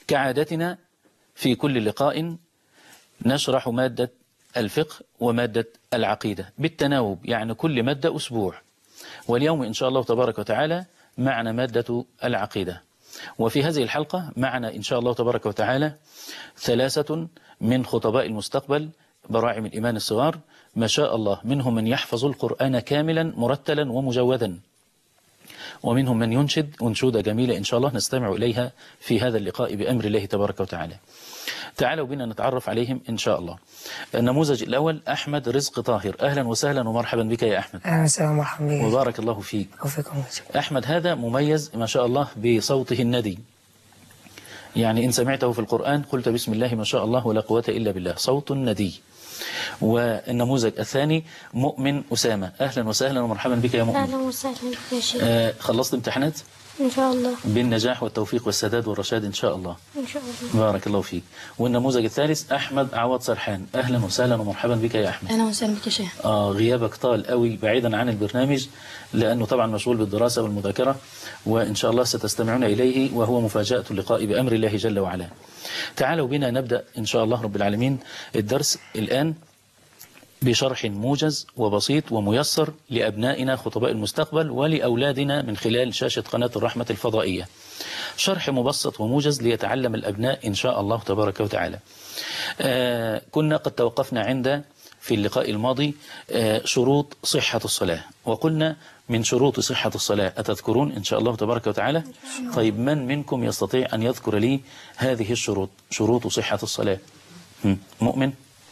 كعادتنا في كل لقاء نشرح مادة الفقه ومادة العقيدة بالتناوب، يعني كل مادة أسبوع. واليوم إن شاء الله تبارك وتعالى معنا مادة العقيدة. وفي هذه الحلقة معنا إن شاء الله تبارك وتعالى 3 من خطباء المستقبل براعم الإيمان الصغار، ما شاء الله، منهم من يحفظ القرآن كاملا مرتلا ومجودا، ومنهم من ينشد أنشودة جميلة إن شاء الله نستمع إليها في هذا اللقاء بأمر الله تبارك وتعالى. تعالوا بنا نتعرف عليهم إن شاء الله. النموذج الأول أحمد رزق طاهر. أهلا وسهلا ومرحبا بك يا أحمد. أهلا وسهلا ومرحبا بك. وبارك الله فيك. وفيكم. أحمد هذا مميز ما شاء الله بصوته الندي، يعني إن سمعته في القرآن قلت بسم الله ما شاء الله ولا قوة إلا بالله، صوت ندي. والنموذج الثاني مؤمن أسامة. أهلا وسهلا ومرحبا بك يا مؤمن. أهلا وسهلا بك يا شيخ. خلصت امتحانات؟ إن شاء الله. بالنجاح والتوفيق والسداد والرشاد إن شاء الله. إن شاء الله. بارك الله فيك. والنموذج الثالث أحمد عوض سرحان. أهلا وسهلا ومرحبا بك يا أحمد. أهلا وسهلا بك يا شيخ. غيابك طال قوي بعيدا عن البرنامج، لأنه طبعا مشغول بالدراسة والمذاكرة، وإن شاء الله ستستمعون إليه وهو مفاجأة اللقاء بأمر الله جل وعلا. تعالوا بنا نبدأ إن شاء الله رب العالمين الدرس الآن بشرح موجز وبسيط وميسر لأبنائنا خطباء المستقبل ولأولادنا من خلال شاشة قناة الرحمة الفضائية. شرح مبسط وموجز ليتعلم الأبناء إن شاء الله تبارك وتعالى. كنا قد توقفنا عند في اللقاء الماضي شروط صحة الصلاة، وقلنا من شروط صحة الصلاة أتذكرون إن شاء الله تبارك وتعالى؟ طيب من منكم يستطيع أن يذكر لي هذه الشروط، شروط صحة الصلاة؟ مؤمن؟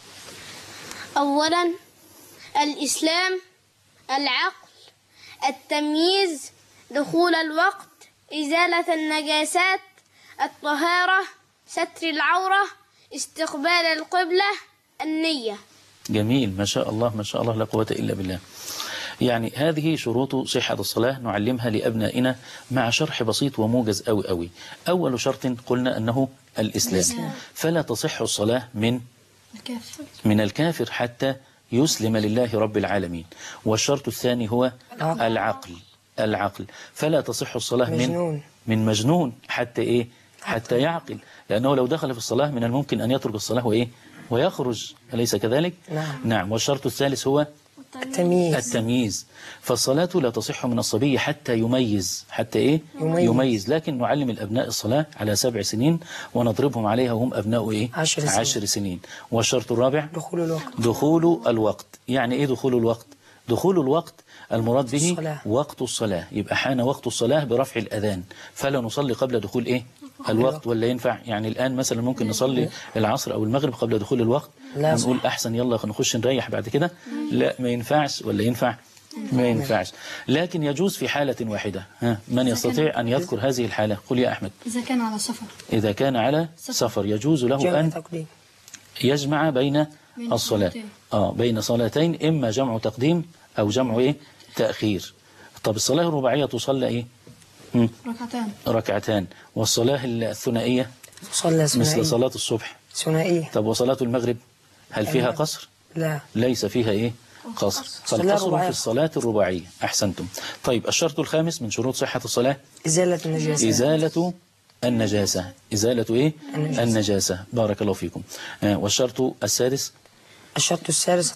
أولا الإسلام، العقل، التمييز، دخول الوقت، إزالة النجاسات، الطهارة، ستر العورة، استقبال القبلة، النية. جميل ما شاء الله ما شاء الله لا قوة إلا بالله. يعني هذه شروط صحة الصلاة نعلمها لأبنائنا مع شرح بسيط وموجز أوي أوي. أول شرط قلنا أنه الإسلام، فلا تصح الصلاة من الكافر حتى يسلم لله رب العالمين. والشرط الثاني هو العقل، فلا تصح الصلاة من مجنون حتى إيه؟ حتى يعقل، لأنه لو دخل في الصلاة من الممكن أن يترك الصلاة وإيه؟ ويخرج، أليس كذلك؟ نعم. والشرط الثالث هو التمييز. فالصلاة لا تصح من الصبي حتى يميز، حتى إيه؟ يميز. لكن نعلم الأبناء الصلاة على 7 سنين ونضربهم عليها وهم أبناء إيه؟ 10 سنين. والشرط الرابع دخول الوقت. يعني إيه دخول الوقت؟ دخول الوقت المراد به وقت الصلاة، يبقى حان وقت الصلاة برفع الأذان، فلا نصلي قبل دخول إيه؟ الوقت. ولا ينفع يعني الآن مثلا ممكن نصلي العصر أو المغرب قبل دخول الوقت ونقول أحسن يلا نخش نريح بعد كده؟ لا ما ينفعش. ولا ينفع؟ ما ينفعش. لكن يجوز في حالة واحدة. من يستطيع أن يذكر هذه الحالة؟ قل يا أحمد. إذا كان على سفر. إذا كان على سفر يجوز له أن يجمع بين الصلاة بين صلاتين، إما جمع تقديم أو جمع إيه؟ تأخير. طب الصلاة الرباعية تصلى إيه؟ ركعتان. والصلاة الثنائية مثل صلاة الصبح ثنائية. طب وصلاة المغرب هل فيها قصر؟ لا، ليس فيها إيه؟ قصر. فالقصر في الصلاة الرباعية. أحسنتم. طيب الشرط الخامس من شروط صحة الصلاة إزالة النجاسة. إزالة إيه؟ النجاسة. بارك الله فيكم. والشرط السادس؟ الشرط السادس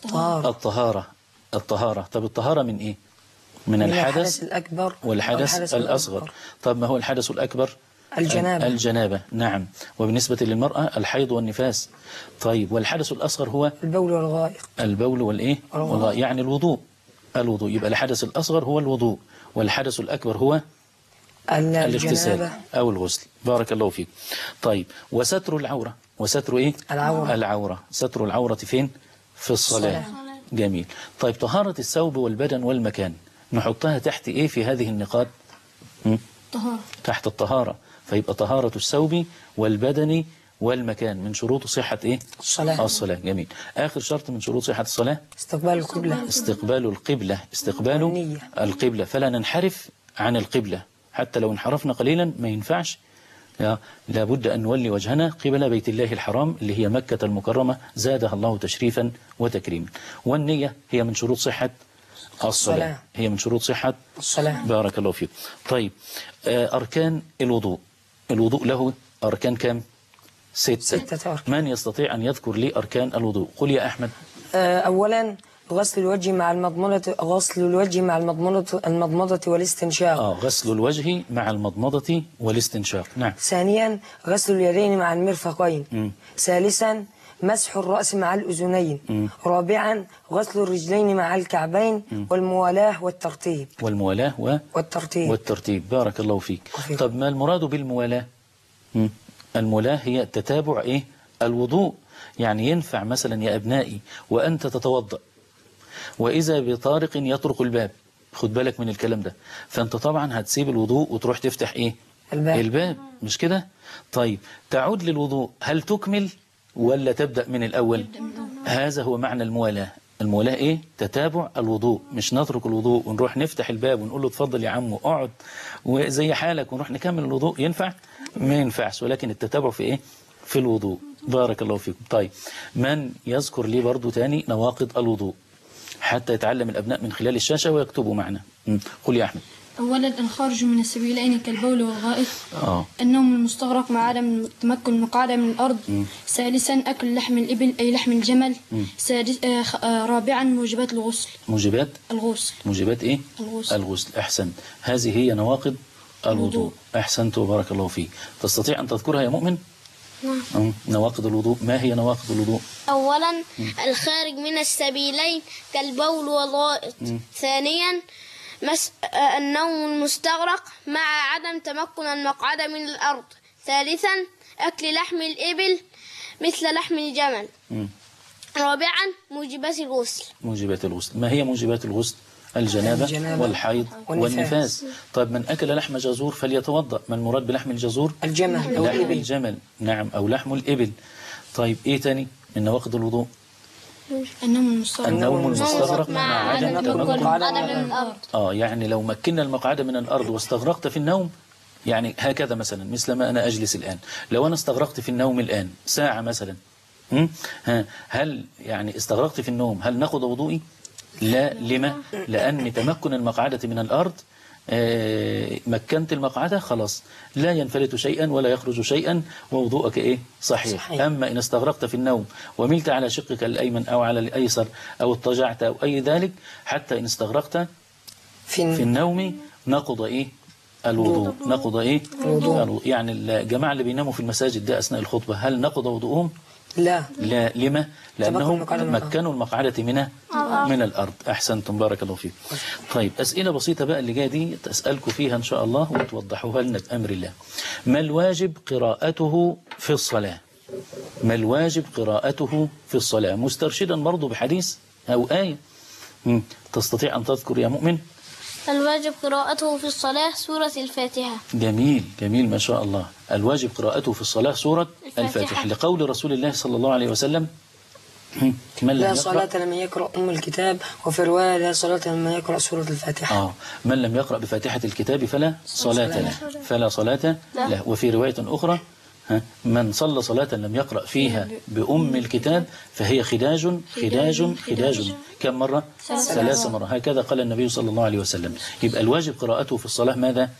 الطهارة. طب الطهارة من إيه؟ من الحدث الأكبر والحدث الأصغر. طب ما هو الحدث الأكبر؟ الجنابة. نعم. وبالنسبة للمرأة الحيض والنفاس. طيب والحدث الأصغر هو البول والإيه؟ والغائط. يعني الوضوء. يبقى الحدث الأصغر هو الوضوء، والحدث الأكبر هو الاغتسال أو الغسل. بارك الله فيك. طيب وستر العورة. وستر إيه؟ العورة. ستر العورة فين؟ في الصلاة. جميل. طيب طهارة الثوب والبدن والمكان نحطها تحت إيه في هذه النقاط؟ تحت الطهارة. فيبقى طهارة الثوب والبدن والمكان من شروط صحة إيه؟ الصلاة. جميل. آخر شرط من شروط صحة الصلاة استقبال القبلة. فلا ننحرف عن القبلة، حتى لو انحرفنا قليلا ما ينفعش. لابد أن نولي وجهنا قبل بيت الله الحرام اللي هي مكة المكرمة زادها الله تشريفا وتكريما. والنية هي من شروط صحة الصلاة. هي من شروط صحة الصلاة. بارك الله فيك. طيب أركان الوضوء له أركان كم؟ 6. 6 أركان. من يستطيع أن يذكر لي أركان الوضوء؟ قل يا أحمد. أولا غسل الوجه مع المضمضة والاستنشاق. غسل الوجه مع المضمضة والاستنشاق. نعم. ثانيا غسل اليدين مع المرفقين. ثالثا مسح الرأس مع الأذنين. رابعا غسل الرجلين مع الكعبين. والموالاة والترتيب. والترتيب. بارك الله فيك. طب ما المراد بالموالاة؟ الموالاة هي تتابع الوضوء. يعني ينفع مثلا يا أبنائي وأنت تتوضأ وإذا بطارق يطرق الباب، خد بالك من الكلام ده، فأنت طبعا هتسيب الوضوء وتروح تفتح الباب، مش كده؟ طيب تعود للوضوء، هل تكمل ولا تبدأ من الأول؟ هذا هو معنى الموالاة. الموالاة تتابع الوضوء، مش نترك الوضوء ونروح نفتح الباب ونقول له اتفضل يا عم اقعد وزي حالك ونروح نكمل الوضوء. ينفع؟ ما ينفعش. ولكن التتابع في في الوضوء. بارك الله فيكم. طيب من يذكر لي برضو تاني نواقض الوضوء حتى يتعلم الأبناء من خلال الشاشة ويكتبوا معنا؟ قل يا أحمد. أولا الخارج من السبيلين كالبول والغائط. النوم المستغرق مع عدم تمكن المقعدة من الأرض. ثالثا أكل لحم الإبل أي لحم الجمل. رابعا موجبات الغسل. موجبات الغسل. أحسن. هذه هي نواقض الوضوء. أحسنت وبارك الله فيك. تستطيع أن تذكرها يا مؤمن؟ نواقض الوضوء. ما هي نواقض الوضوء؟ أولا الخارج من السبيلين كالبول والغائط. ثانيا النوم المستغرق مع عدم تمكن المقعدة من الأرض. ثالثا أكل لحم الإبل مثل لحم الجمل. رابعا موجبات الغسل. ما هي موجبات الغسل؟ الجنابة والحيض والنفاس. طيب من أكل لحم جزور فليتوضأ. ما المراد بلحم الجزور؟ الجمل. لحم الجمل. نعم، أو لحم الإبل. طيب إيه تاني من نواقض الوضوء؟ النوم المستغرق مع عدم تمكن المقعدة من الأرض. يعني لو مكنا المقعدة من الأرض واستغرقت في النوم، يعني هكذا مثلا مثل ما أنا أجلس الآن، لو أنا استغرقت في النوم الآن ساعة مثلا، هل يعني استغرقت في النوم هل نقض وضوئي؟ لا. لما؟ لأن تمكن المقعدة من الأرض مكنت المقعدة خلاص لا ينفلت شيئا ولا يخرج شيئا ووضوءك صحيح. أما إن استغرقت في النوم وملت على شقك الأيمن أو على الأيسر أو اضطجعت أو أي ذلك، حتى إن استغرقت في النوم نقض الوضوء. نقض الوضوء. يعني الجماعة اللي بيناموا في المساجد ده أثناء الخطبة هل نقض وضوءهم؟ لا. لما؟ لأنهم مكنوا المقعدة من الأرض. أحسنتم بارك الله فيكم. طيب أسئلة بسيطة بقى اللي جاية دي تسألكم فيها إن شاء الله وتوضحوها لنا بأمر الله. ما الواجب قراءته في الصلاة؟ ما الواجب قراءته في الصلاة؟ مسترشدا برضو بحديث أو آية. تستطيع أن تذكر يا مؤمن؟ الواجب قراءته في الصلاة سورة الفاتحة. جميل ما شاء الله. الواجب قراءته في الصلاة سورة الفاتحة لقول رسول الله صلى الله عليه وسلم لا صلاة لمن يقرأ أم الكتاب، وفي رواية لا صلاة لمن يقرأ سورة الفاتحة. من لم يقرأ بفاتحة الكتاب فلا صلاة له. وفي رواية أخرى من صلى صلاة لم يقرأ فيها بأم الكتاب فهي خداج. كم مرة؟ 3 مرات. هكذا قال النبي صلى الله عليه وسلم. يبقى الواجب قراءته في الصلاة ماذا؟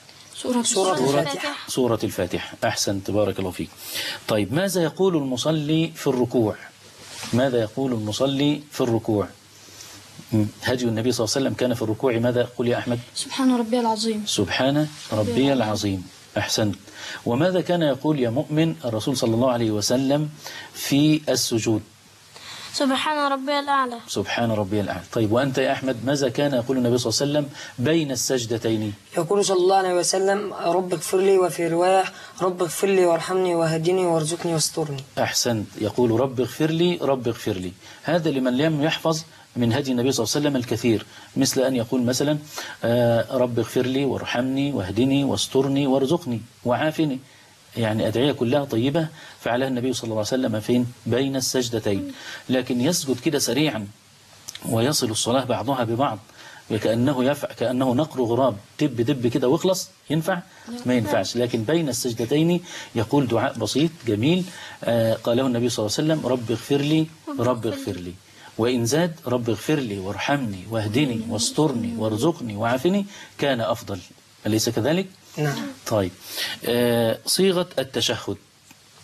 سورة الفاتحة. أحسنت بارك الله فيك. طيب ماذا يقول المصلي في الركوع؟ هدي النبي صلى الله عليه وسلم كان في الركوع ماذا؟ قل يا أحمد. سبحان ربي العظيم. أحسنت. وماذا كان يقول يا مؤمن الرسول صلى الله عليه وسلم في السجود؟ سبحان ربي الأعلى. طيب وأنت يا أحمد ماذا كان يقول النبي صلى الله عليه وسلم بين السجدتين؟ يقول صلى الله عليه وسلم رب اغفر لي، وفي رواية رب اغفر لي وارحمني وهدني وارزقني واسترني. أحسنت. يقول رب اغفر لي. هذا لمن لم يحفظ من هدي النبي صلى الله عليه وسلم الكثير، مثل أن يقول مثلا رب اغفر لي وارحمني واهدني واسترني وارزقني وعافني. يعني أدعية كلها طيبة فعلها النبي صلى الله عليه وسلم فين؟ بين السجدتين. لكن يسجد كده سريعا ويصل الصلاة بعضها ببعض كأنه نقر غراب دب كده واخلص، ينفع؟ ما ينفعش. لكن بين السجدتين يقول دعاء بسيط جميل قاله النبي صلى الله عليه وسلم رب اغفر لي. وإن زاد رب اغفر لي وارحمني واهدني واسترني وارزقني وعافني كان أفضل. أليس كذلك؟ نعم. طيب صيغة التشهد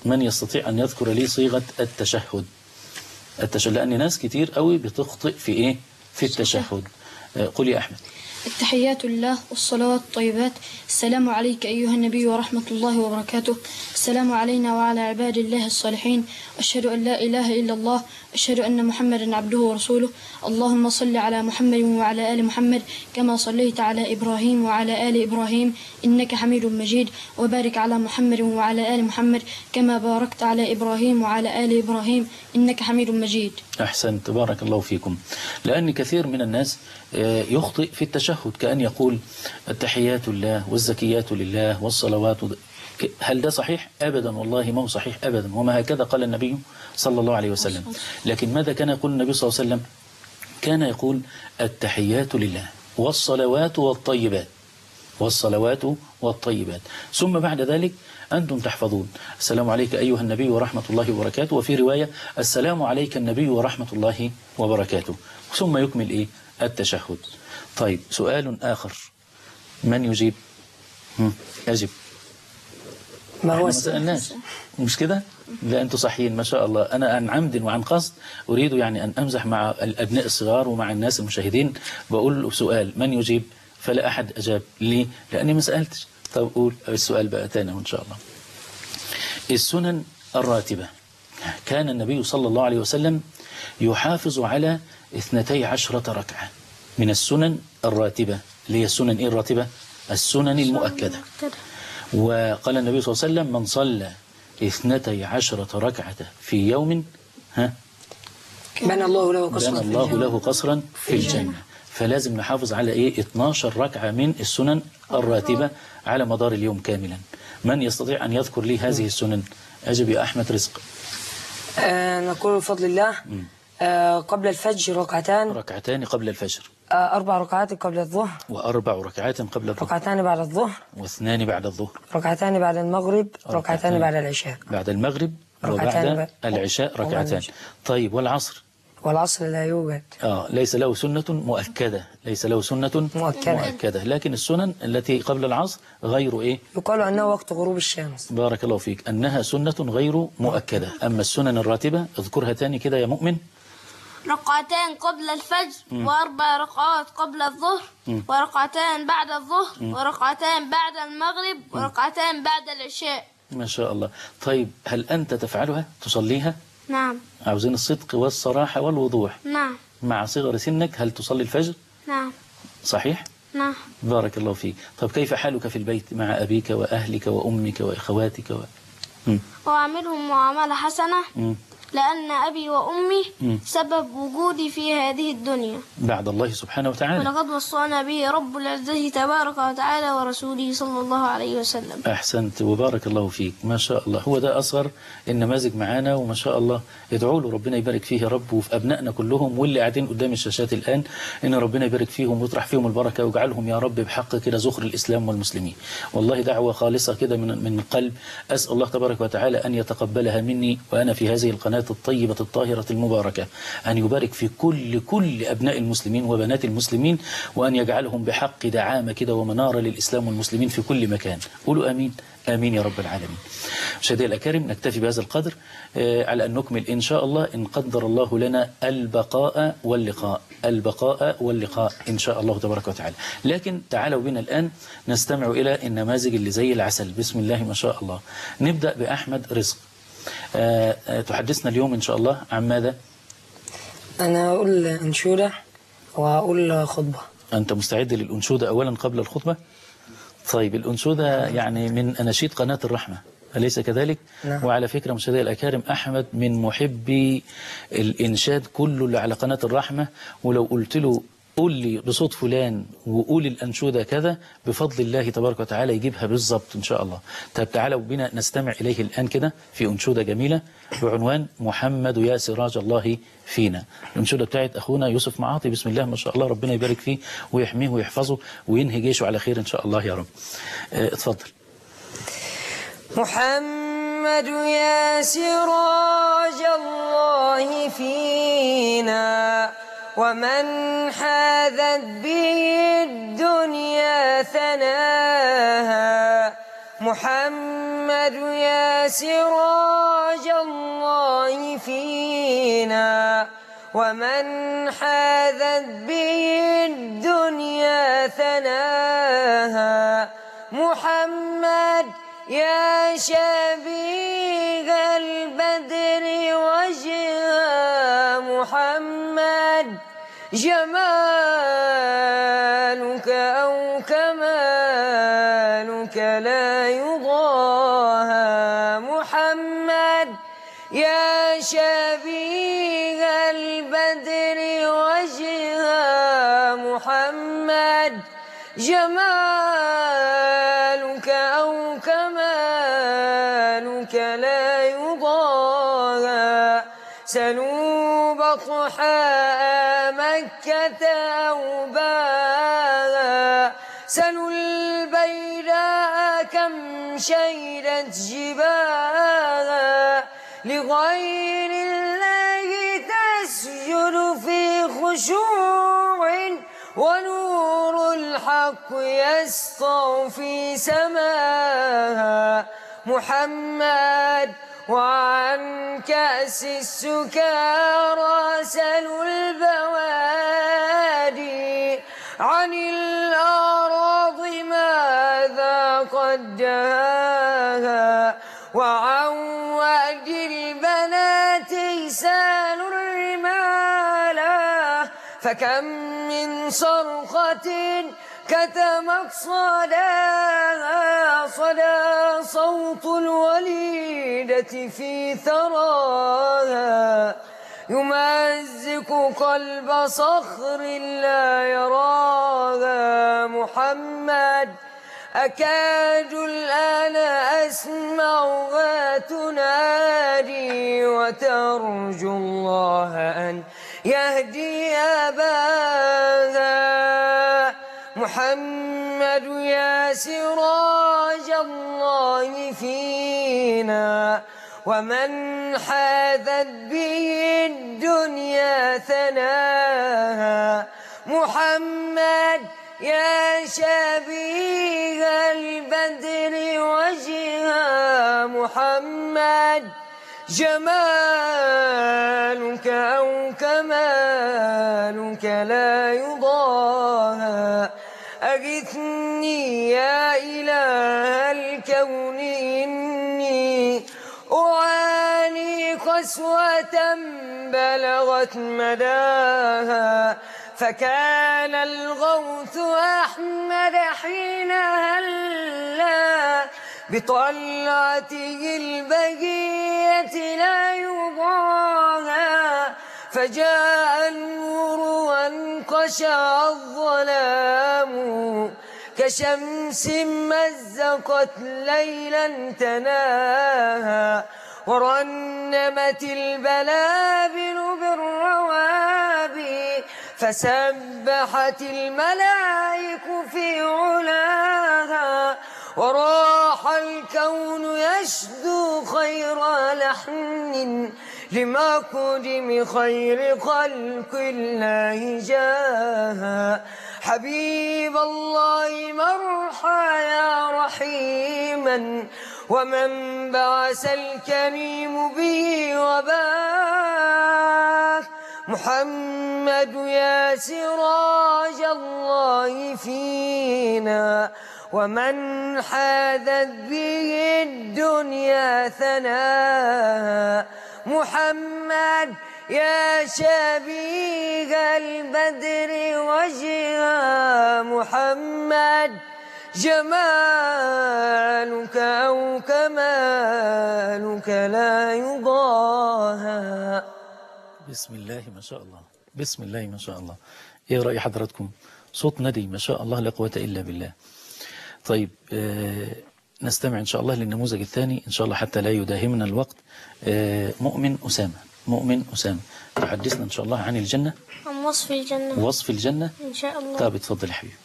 من يستطيع أن يذكر لي صيغة التشهد؟ لأن ناس كتير قوي بتخطئ في إيه؟ في التشهد. قل يا أحمد. التحيات لله والصلوات الطيبات. السلام عليك أيها النبي ورحمة الله وبركاته. السلام علينا وعلى عباد الله الصالحين. أشهد أن لا إله إلا الله. أشهد أن محمدا عبده ورسوله. اللهم صل على محمد وعلى آل محمد كما صليت على إبراهيم وعلى آل إبراهيم إنك حميد مجيد. وبارك على محمد وعلى آل محمد كما باركت على إبراهيم وعلى آل إبراهيم إنك حميد مجيد. أحسنت، بارك الله فيكم. لأن كثير من الناس يخطئ في التشهد، كأن يقول التحيات لله والزكيات لله والصلوات. هل ده صحيح؟ أبدا، والله ما هو صحيح أبدا، وما هكذا قال النبي صلى الله عليه وسلم. لكن ماذا كان يقول النبي صلى الله عليه وسلم؟ كان يقول التحيات لله والصلوات والطيبات، والصلوات والطيبات. ثم بعد ذلك أنتم تحفظون السلام عليك أيها النبي ورحمة الله وبركاته، وفي رواية السلام عليك النبي ورحمة الله وبركاته، ثم يكمل إيه؟ التشهد. طيب سؤال آخر، من يجيب؟ أجب. ما هو ما سألناش، مش كده؟ لا أنتم صحيين ما شاء الله. أنا عن عمد وعن قصد أريد يعني أن أمزح مع الأبناء الصغار ومع الناس المشاهدين، بقول سؤال من يجيب، فلا أحد أجاب. ليه؟ لأني ما سألتش. طب قول السؤال بقى تاني إن شاء الله. السنن الراتبة، كان النبي صلى الله عليه وسلم يحافظ على 12 ركعة من السنن الراتبة، اللي هي السنن إيه الراتبة؟ السنن المؤكدة. وقال النبي صلى الله عليه وسلم من صلى 12 ركعة في يوم بنى الله له قصرا في الجنة. فلازم نحافظ على إيه؟ 12 ركعة من السنن الراتبة على مدار اليوم كاملا. من يستطيع أن يذكر لي هذه السنن؟ أجب يا أحمد رزق. نقول بفضل الله قبل الفجر ركعتان قبل الفجر، 4 ركعات قبل الظهر، و4 ركعات قبل الظهر، ركعتان بعد الظهر، و2 بعد الظهر، ركعتان بعد المغرب، ركعتان بعد العشاء. بعد المغرب وبعد العشاء ركعتان. طيب والعصر؟ والعصر لا يوجد. ليس له سنة مؤكدة، ليس له سنة مؤكدة، لكن السنن التي قبل العصر غير إيه؟ يقال أنه وقت غروب الشمس. بارك الله فيك، أنها سنة غير مؤكدة. أما السنن الراتبة اذكرها تاني كده يا مؤمن. ركعتان قبل الفجر، و4 ركعات قبل الظهر، وركعتان بعد الظهر، وركعتان بعد المغرب، وركعتان بعد العشاء. ما شاء الله. طيب هل أنت تفعلها تصليها؟ نعم. عاوزين الصدق والصراحة والوضوح. نعم. مع صغر سنك هل تصلي الفجر؟ نعم. صحيح؟ نعم. بارك الله فيك. طب كيف حالك في البيت مع أبيك وأهلك وأمك وإخواتك وأعملهم معاملة حسنة، لأن أبي وأمي سبب وجودي في هذه الدنيا بعد الله سبحانه وتعالى، ولقد وصانا به رب العزة تبارك وتعالى ورسوله صلى الله عليه وسلم. أحسنت وبارك الله فيك، ما شاء الله. هو ده أصغر النماذج معانا، وما شاء الله ادعوا له ربنا يبارك فيه يا رب، وفي أبنائنا كلهم واللي قاعدين قدام الشاشات الآن، إن ربنا يبارك فيهم ويطرح فيهم البركة ويجعلهم يا رب بحق كده زخر الإسلام والمسلمين. والله دعوة خالصة كده من القلب، أسأل الله تبارك وتعالى أن يتقبلها مني وأنا في هذه القناة الطيبة الطاهرة المباركة، أن يبارك في كل أبناء المسلمين وبنات المسلمين، وأن يجعلهم بحق دعامة كده ومنارة للإسلام والمسلمين في كل مكان. قولوا آمين. آمين يا رب العالمين. مشاهدينا الأكارم، نكتفي بهذا القدر على أن نكمل إن شاء الله إن قدر الله لنا البقاء واللقاء، البقاء واللقاء إن شاء الله تبارك وتعالى. لكن تعالوا بنا الآن نستمع إلى النماذج اللي زي العسل. بسم الله ما شاء الله. نبدأ بأحمد رزق. تحدثنا اليوم إن شاء الله عن ماذا؟ أنا أقول أنشودة وأقول خطبة. أنت مستعد للأنشودة أولا قبل الخطبة؟ طيب الأنشودة يعني من أناشيد قناة الرحمة، أليس كذلك؟ نعم. وعلى فكرة مشاهدي الأكارم، أحمد من محبي الإنشاد كله اللي على قناة الرحمة، ولو قلت له قول لي بصوت فلان وقول الأنشودة كذا بفضل الله تبارك وتعالى يجيبها بالضبط إن شاء الله. طيب تعالوا بنا نستمع إليه الآن كده في أنشودة جميلة بعنوان محمد يا سراج الله فينا. الأنشودة بتاعت أخونا يوسف معاطي. بسم الله ما شاء الله، ربنا يبارك فيه ويحميه ويحفظه وينهي جيشه على خير إن شاء الله يا رب. اتفضل. محمد يا سراج الله فينا، ومن حاذت به الدنيا ثناها، محمد محمد يا سراج الله فينا ومن حاذت به الدنيا ثناها محمد يا شبيه البدر وجها محمد جمالك أو كمالك لا يضاهى محمد يا شبيه البدر وجها محمد جمالك أو كمالك لا يضاهى سلوا بطحاء مكة أو باها سلوا البيداء كم شيدت جباها لغير الله تسجد في خشوع ونور الحق يسطع في سماها محمد وعن كأس السكارى سلوا البوادي عن الأراض ماذا قد دهاها وعن وأد البنات سالوا الرمالا فكم من صرخة كتمت صداها صدى صوت الوليدة في ثراها يمزق قلب صخر لا يراها محمد أكاد الآن أسمعها تنادي وترجو الله أن يهدي أباها محمد يا سراج الله فينا ومن حاذت به الدنيا ثناها محمد يا شبيه البدر وجها محمد جمالك أو كمالك لا يضاهى أغثني يا إله الكون إني أعاني قسوة بلغت مداها فكان الغوث أحمد حين هلا بطلعته البهية لا يضاهى فجاء النور وانقشع الظلام كشمس مزقت ليلا تناهى ورنمت البلابل بالروابي فسبحت الملائك في علاها وراح الكون يشدو خير لحن لما قدم خير خلق الله جاها حبيب الله مرحى يا رحيما ومن بعث الكريم به وباه محمد يا سراج الله فينا ومن حاذت به الدنيا ثناها محمد يا شبيه البدر وجها محمد جمالك أو كمالك لا يضاهى. بسم الله ما شاء الله، بسم الله ما شاء الله. ايه رأي حضراتكم؟ صوت ندي ما شاء الله لا قوة إلا بالله. طيب نستمع إن شاء الله للنموذج الثاني إن شاء الله حتى لا يداهمنا الوقت. مؤمن أسامة تحدثنا إن شاء الله عن الجنة، عن وصف الجنة. وصف الجنة إن شاء الله. طيب اتفضل يا حبيبي.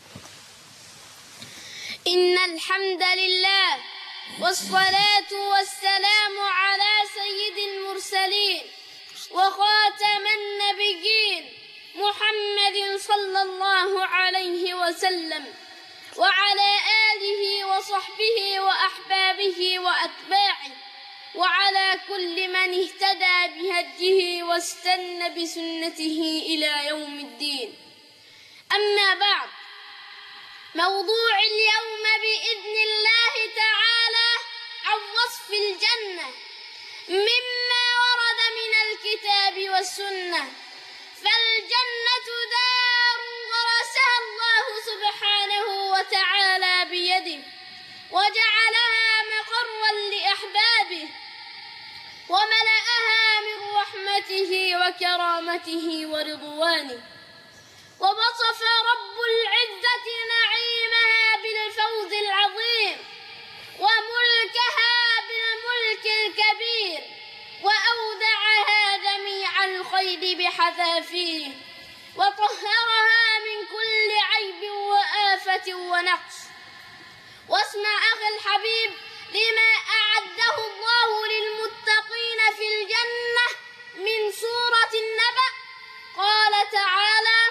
إن الحمد لله والصلاة والسلام على سيد المرسلين وخاتم النبيين محمد صلى الله عليه وسلم وعلى آله وصحبه وأحبابه وأتباعه وعلى كل من اهتدى بهديه واستنى بسنته إلى يوم الدين. أما بعد، موضوع اليوم بإذن الله تعالى عن وصف الجنة مما ورد من الكتاب والسنة. فالجنة دار غرسها الله سبحانه وتعالى بيده، وجعلها مقرا لأحبابه، وملأها من رحمته وكرامته ورضوانه. ووصف رب العزة نعيمها بالفوز العظيم، وملكها بالملك الكبير، وأودعها جميع الخير بحذافيره، وطهرها من كل عيب وآفة ونقص. واسمع أخي الحبيب لما أعده الله للمتقين في الجنة من سورة النبأ. قال تعالى: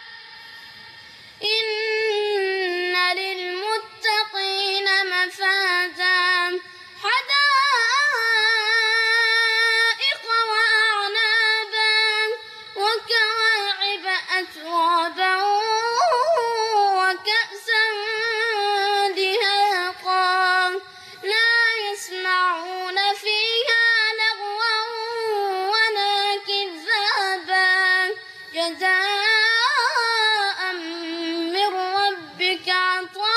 إن للمتقين مفازا حدائق وأعنابا وكواعب أترابا وكأسا دهاقا لا يسمعون فيها لغوا ولا كذابا جزاء من ربك عطاء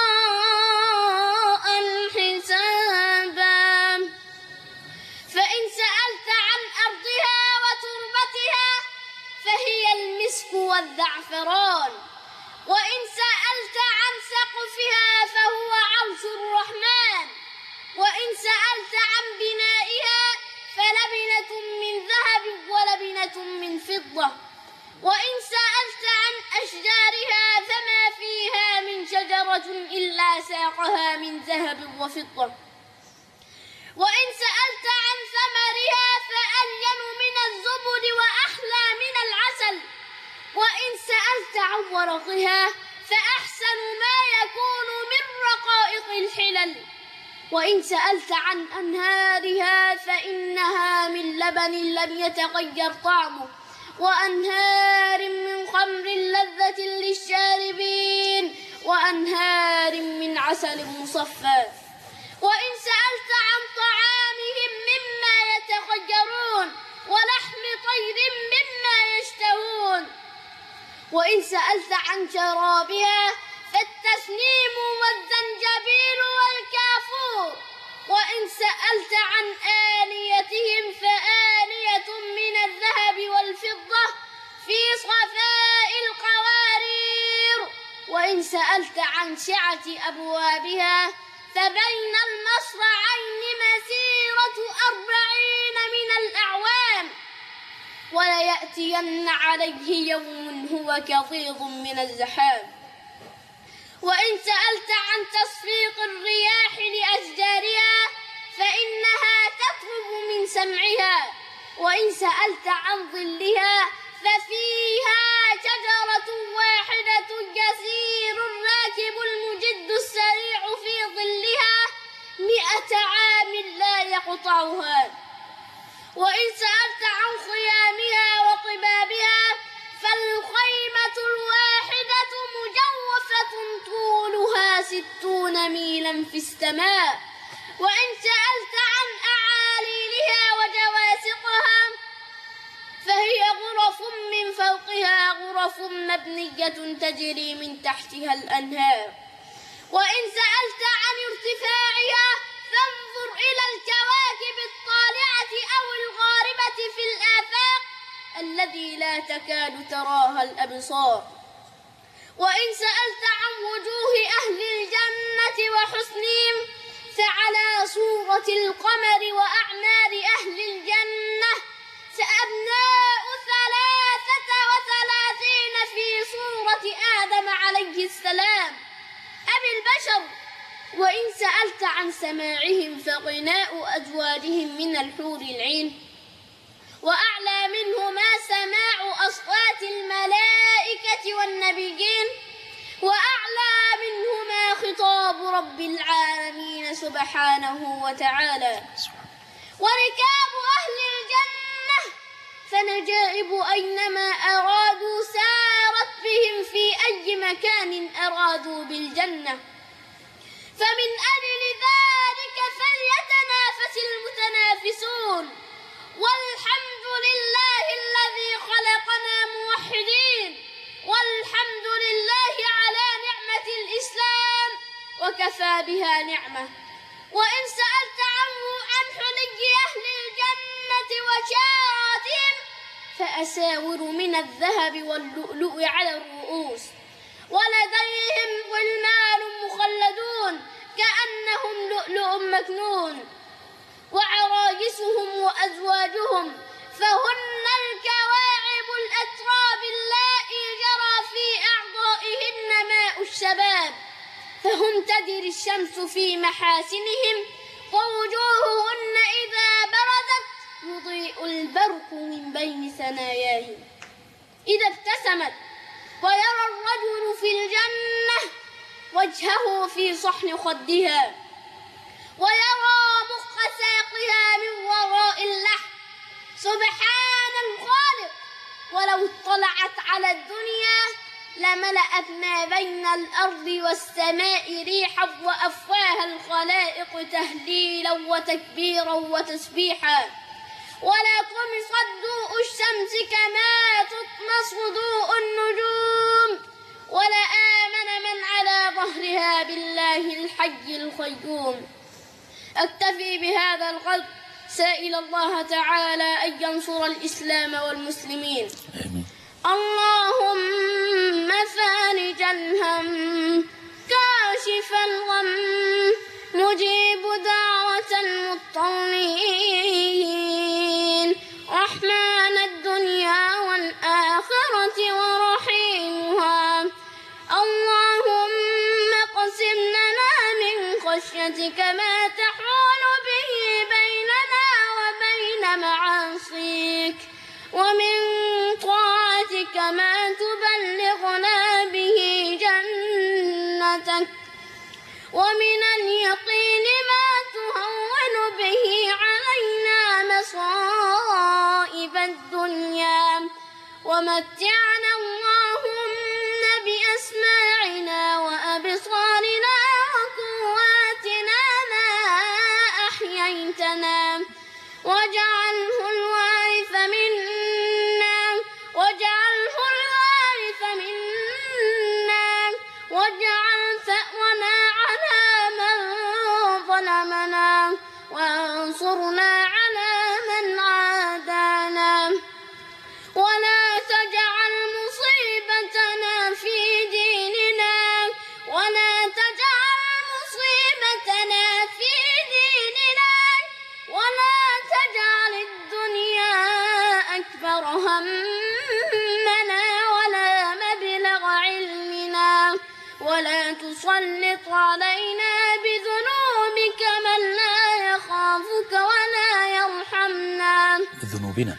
حسابا. فإن سألت عن أرضها وتربتها فهي المسك والزعفران، وإن سألت عن سقفها فهو عرش الرحمن، وإن سألت عن بنائها فلبنة من ذهب ولبنة من فضة، وإن سألت عن أشجارها فما فيها من شجرة إلا ساقها من ذهب وفضة، وإن سألت عن ثمرها فألين من الزبد وأحلى من العسل، وإن سألت عن ورقها فأحسن ما يكون من رقائق الحلل، وإن سألت عن أنهارها فإنها من لبن لم يتغير طعمه، وأنهار من خمر لذة للشاربين، وأنهار من عسل مصفى. وإن سألت عن طعامهم مما يتخيرون، ولحم طير مما يشتهون، وإن سألت عن شرابها فالتسنيم والزنجبيل والكافور، وإن سألت عن آنيتهم فآنية من الذهب والفضة في صفاء القوارير، وإن سألت عن سعة أبوابها فبين المصرعين مسيرة 40 من الأعوام، وليأتين عليه يوم هو كظيظ من الزحام. وإن سألت عن تصفيق الرياح لأشجارها فإنها تطرب من سمعها، وإن سألت عن ظلها ففيها شجرة واحدة يسير الراكب المجد السريع في ظلها 100 عام لا يقطعها. وإن سألت عن خيامها وقبابها فالخيمة الواحدة مجوفة طولها 60 ميلا في السماء. وإن سألت عن أعاليلها وجواسقها فهي غرف من فوقها غرف مبنية تجري من تحتها الأنهار. وإن سألت عن ارتفاعها فانظر إلى الكواكب الطالعة أو الغاربة في الآفاق الذي لا تكاد تراها الأبصار. وإن سألت عن وجوه أهل الجنة وحسنهم فعلى صورة القمر وأعمار أهل الجنة أبناء 33 في صورة آدم عليه السلام أبي البشر. وإن سألت عن سماعهم فغناء أزواجهم من الحور العين، وأعلى منهما سماع أصوات الملائكة والنبيين، وأعلى منهما خطاب رب العالمين سبحانه وتعالى. وركاب أهل الجنة فنجائب أينما أرادوا سارت بهم في أي مكان أرادوا بالجنة. فمن أجل ذلك فليتنافس المتنافسون. والحمد لله الذي خلقنا موحدين، والحمد لله على نعمة الإسلام وكفى بها نعمة. وإن سألت عن حلي أهل الجنة وشاراتهم فأساور من الذهب واللؤلؤ على الرؤوس، ولديهم غلمان مخلدون كأنهم لؤلؤ مكنون، وعرايسهم وأزواجهم فهن الكواعب الأتراب اللائي جرى في أعضائهن ماء الشباب، فهم تدري الشمس في محاسنهم، ووجوههن إذا بردت يضيء البرق من بين ثناياهم. إذا ابتسمت ويرى الرجل في الجنة وجهه في صحن خدها، ويرى مخ ساقها من وراء اللحم. سبحان الخالق، ولو اطلعت على الدنيا لملأت ما بين الأرض والسماء ريحا، وأفواها الخلائق تهليلا وتكبيرا وتسبيحا. ولا طمست ضوء الشمس كما تطمس ضوء النجوم، ولآمن من على ظهرها بالله الحي القيوم. أكتفي بهذا القدر سائل الله تعالى أن ينصر الإسلام والمسلمين. آمين. اللهم فارج الهم كاشف الغم مجيب دعوة المضطرين رحمن الدنيا والآخرة ورحيمها. اللهم اقسم لنا من خشيتك ما تحول به بيننا وبين معاصيك، ومن طاعتك ما تبلغنا به جنتك، ومن اليقين ما تهون به علينا مصائب الدنيا، ومتعنا اللهم بأسماعنا وأبصارنا وقواتنا ما أحييتنا، واجعله الوارث منا، واجعله الوارث منا، واجعل ثأرنا على من ظلمنا، وانصرنا على من عادانا، ولا تجعل مصيبتنا في ديننا، ولا تجعل مصيبتنا في ديننا، ولا تجعل الدنيا أكبر همنا ولا مبلغ علمنا، ولا تسلط علينا بذنوبك من لا يخافك ولا يرحمنا، بذنوبنا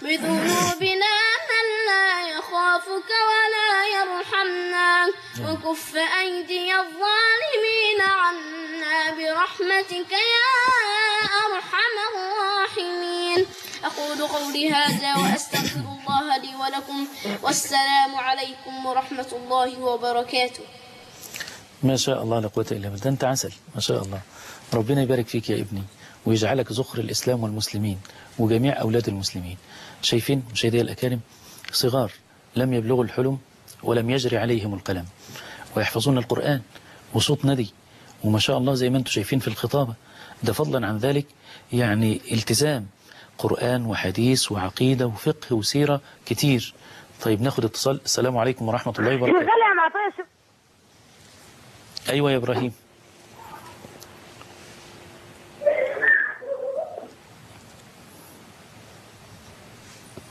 من لا يخافك ولا يرحمنا، وكف أيدي الظالمين عنا برحمتك يا أرحم الراحمين. أقول قولي هذا وأستغفر الله لي ولكم، والسلام عليكم ورحمة الله وبركاته. ما شاء الله لا قوة إلا بالله. أنت عسل ما شاء الله. ربنا يبارك فيك يا ابني ويجعلك ذخر الإسلام والمسلمين وجميع أولاد المسلمين. شايفين مشاهدي الأكارم صغار لم يبلغوا الحلم ولم يجري عليهم القلم ويحفظون القرآن وصوت ندي، وما شاء الله زي ما أنتم شايفين في الخطابة. ده فضلا عن ذلك يعني التزام قرآن وحديث وعقيدة وفقه وسيرة كتير. طيب ناخد اتصال. السلام عليكم ورحمة الله وبركاته. أيوة يا إبراهيم.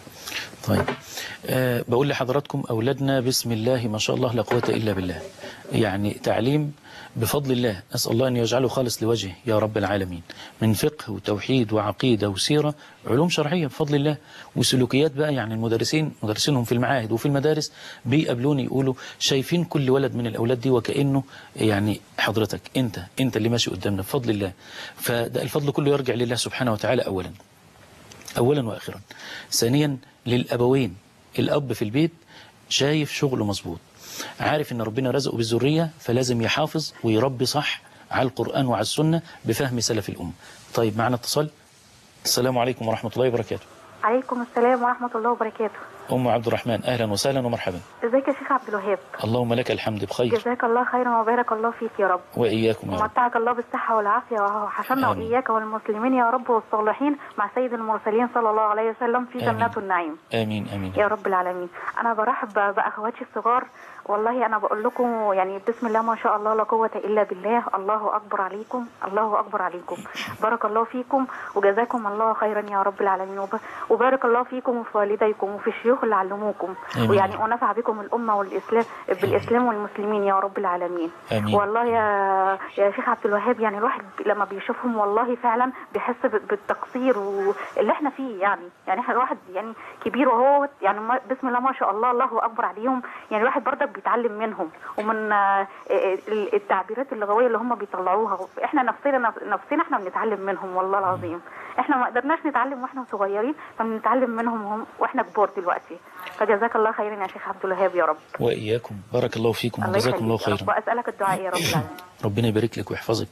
طيب بقول لحضراتكم أولادنا بسم الله ما شاء الله لا قوة إلا بالله. يعني تعليم بفضل الله، أسأل الله أن يجعله خالص لوجهه يا رب العالمين، من فقه وتوحيد وعقيدة وسيرة، علوم شرعية بفضل الله، وسلوكيات بقى. يعني مدرسينهم في المعاهد وفي المدارس بيقابلوني يقولوا شايفين كل ولد من الأولاد دي وكأنه يعني حضرتك أنت اللي ماشي قدامنا بفضل الله. فده الفضل كله يرجع لله سبحانه وتعالى أولا وآخرا. ثانيا للأبوين، الأب في البيت شايف شغله مظبوط، عارف ان ربنا رزقه بالذرية، فلازم يحافظ ويربي صح على القرآن وعلى السنة بفهم سلف الأمة. طيب معنا اتصال. السلام عليكم ورحمة الله وبركاته. عليكم السلام ورحمة الله وبركاته. أم عبد الرحمن، أهلا وسهلا ومرحبا. ازيك يا شيخ عبد الوهاب؟ اللهم لك الحمد بخير. جزاك الله خيرا وبارك الله فيك يا رب. وإياكم يا رب. ومتعك الله بالصحة والعافية وحشرنا وإياك والمسلمين يا رب والصالحين مع سيد المرسلين صلى الله عليه وسلم في جنات النعيم. آمين آمين يا رب العالمين. أنا برحب بأخواتي الصغار، والله أنا بقول لكم يعني بسم الله ما شاء الله لا قوة إلا بالله، الله أكبر عليكم، الله أكبر عليكم، بارك الله فيكم وجزاكم الله خيرا يا رب العالمين، وبارك الله فيكم وفي والديكم وفي الشيوخ اللي علموكم، ويعني ونفع بكم الأمة والإسلام بالإسلام والمسلمين يا رب العالمين. آمين. والله يا شيخ عبد الوهاب يعني الواحد لما بيشوفهم والله فعلا بيحس بالتقصير واللي احنا فيه، يعني احنا الواحد يعني كبير وهو يعني بسم الله ما شاء الله الله أكبر عليهم، يعني الواحد برضك بيتعلم منهم ومن التعبيرات اللغويه اللي هم بيطلعوها. احنا نفسنا احنا بنتعلم منهم والله العظيم، احنا ما قدرناش نتعلم واحنا صغيرين، فبنتعلم منهم واحنا كبار دلوقتي. فجزاك الله خيرا يا شيخ عبد الوهاب يا رب. واياكم، بارك الله فيكم وجزاكم الله خيرا. واسالك الدعاء يا رب العالمين. ربنا يبارك لك ويحفظك.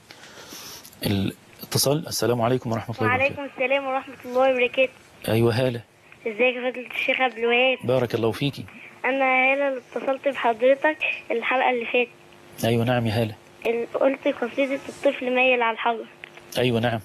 الاتصال. السلام عليكم ورحمه الله وبركاته. وعليكم السلام ورحمه الله وبركاته. ايوه هاله. ازيك يا فضيلة الشيخ عبد الوهاب؟ بارك الله فيكي. انا هاله اللي اتصلت بحضرتك الحلقه اللي فاتت. ايوه نعم يا هاله. قلت قصيده الطفل مايل على الحجر. ايوه نعم.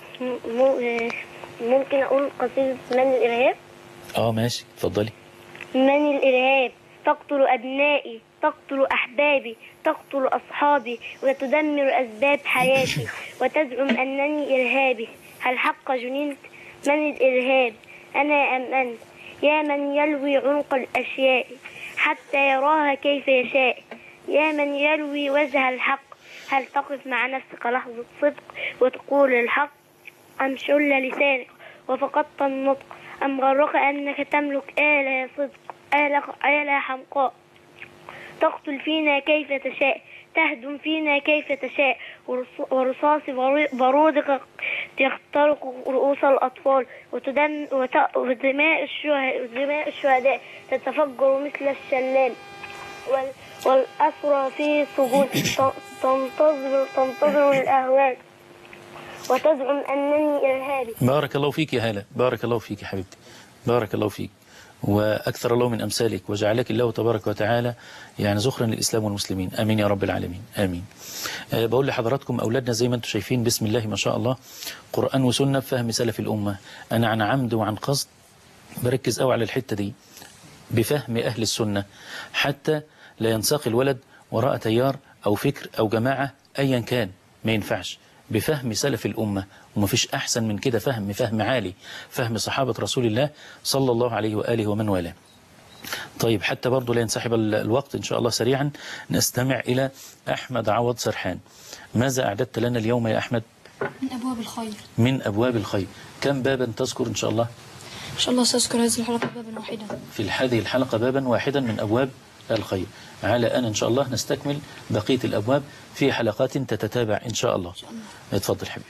ممكن اقول قصيده من الارهاب؟ ماشي اتفضلي. من الارهاب تقتل ابنائي، تقتل احبابي، تقتل اصحابي، وتدمر اسباب حياتي، وتزعم انني ارهابي. هل حق جننت؟ من الارهاب؟ انا ام انت؟ يا من يلوي عنق الاشياء حتى يراها كيف يشاء، يا من يلوي وجه الحق، هل تقف مع نفسك لحظة صدق وتقول الحق؟ أم شل لسانك وفقدت النطق؟ أم غرك أنك تملك آلة صدق، آلة حمقاء تقتل فينا كيف تشاء، تهدم فينا كيف تشاء، ورصاص بارودك يخترق رؤوس الأطفال، ودماء الشهداء تتفجر مثل الشلال، والأسرى في سجود تنتظر الأهوال، وتزعم أنني إرهابي. بارك الله فيك يا هالة، بارك الله فيك يا حبيبتي، بارك الله فيك، وأكثر الله من أمثالك، وجعلك الله تبارك وتعالى يعني زخرا للإسلام والمسلمين. آمين يا رب العالمين، آمين. بقول لحضراتكم أولادنا زي ما أنتم شايفين بسم الله ما شاء الله قرآن وسنة بفهم سلف الأمة. أنا عن عمد وعن قصد بركز قوي على الحتة دي بفهم أهل السنة، حتى لا ينساق الولد وراء تيار أو فكر أو جماعة أيا كان، ما ينفعش، بفهم سلف الأمة. وما فيش أحسن من كده، فهم عالي، فهم صحابة رسول الله صلى الله عليه وآله ومن والاه. طيب حتى برضو لا ينسحب الوقت إن شاء الله سريعا نستمع إلى أحمد عوض سرحان. ماذا أعددت لنا اليوم يا أحمد؟ من أبواب الخير. من أبواب الخير. كم بابا تذكر إن شاء الله؟ إن شاء الله سأذكر هذه الحلقة بابا واحدا. في هذه الحلقة بابا واحدا من أبواب الخير. على أن إن شاء الله نستكمل بقية الأبواب في حلقات تتتابع إن شاء الله. اتفضل حبيبي.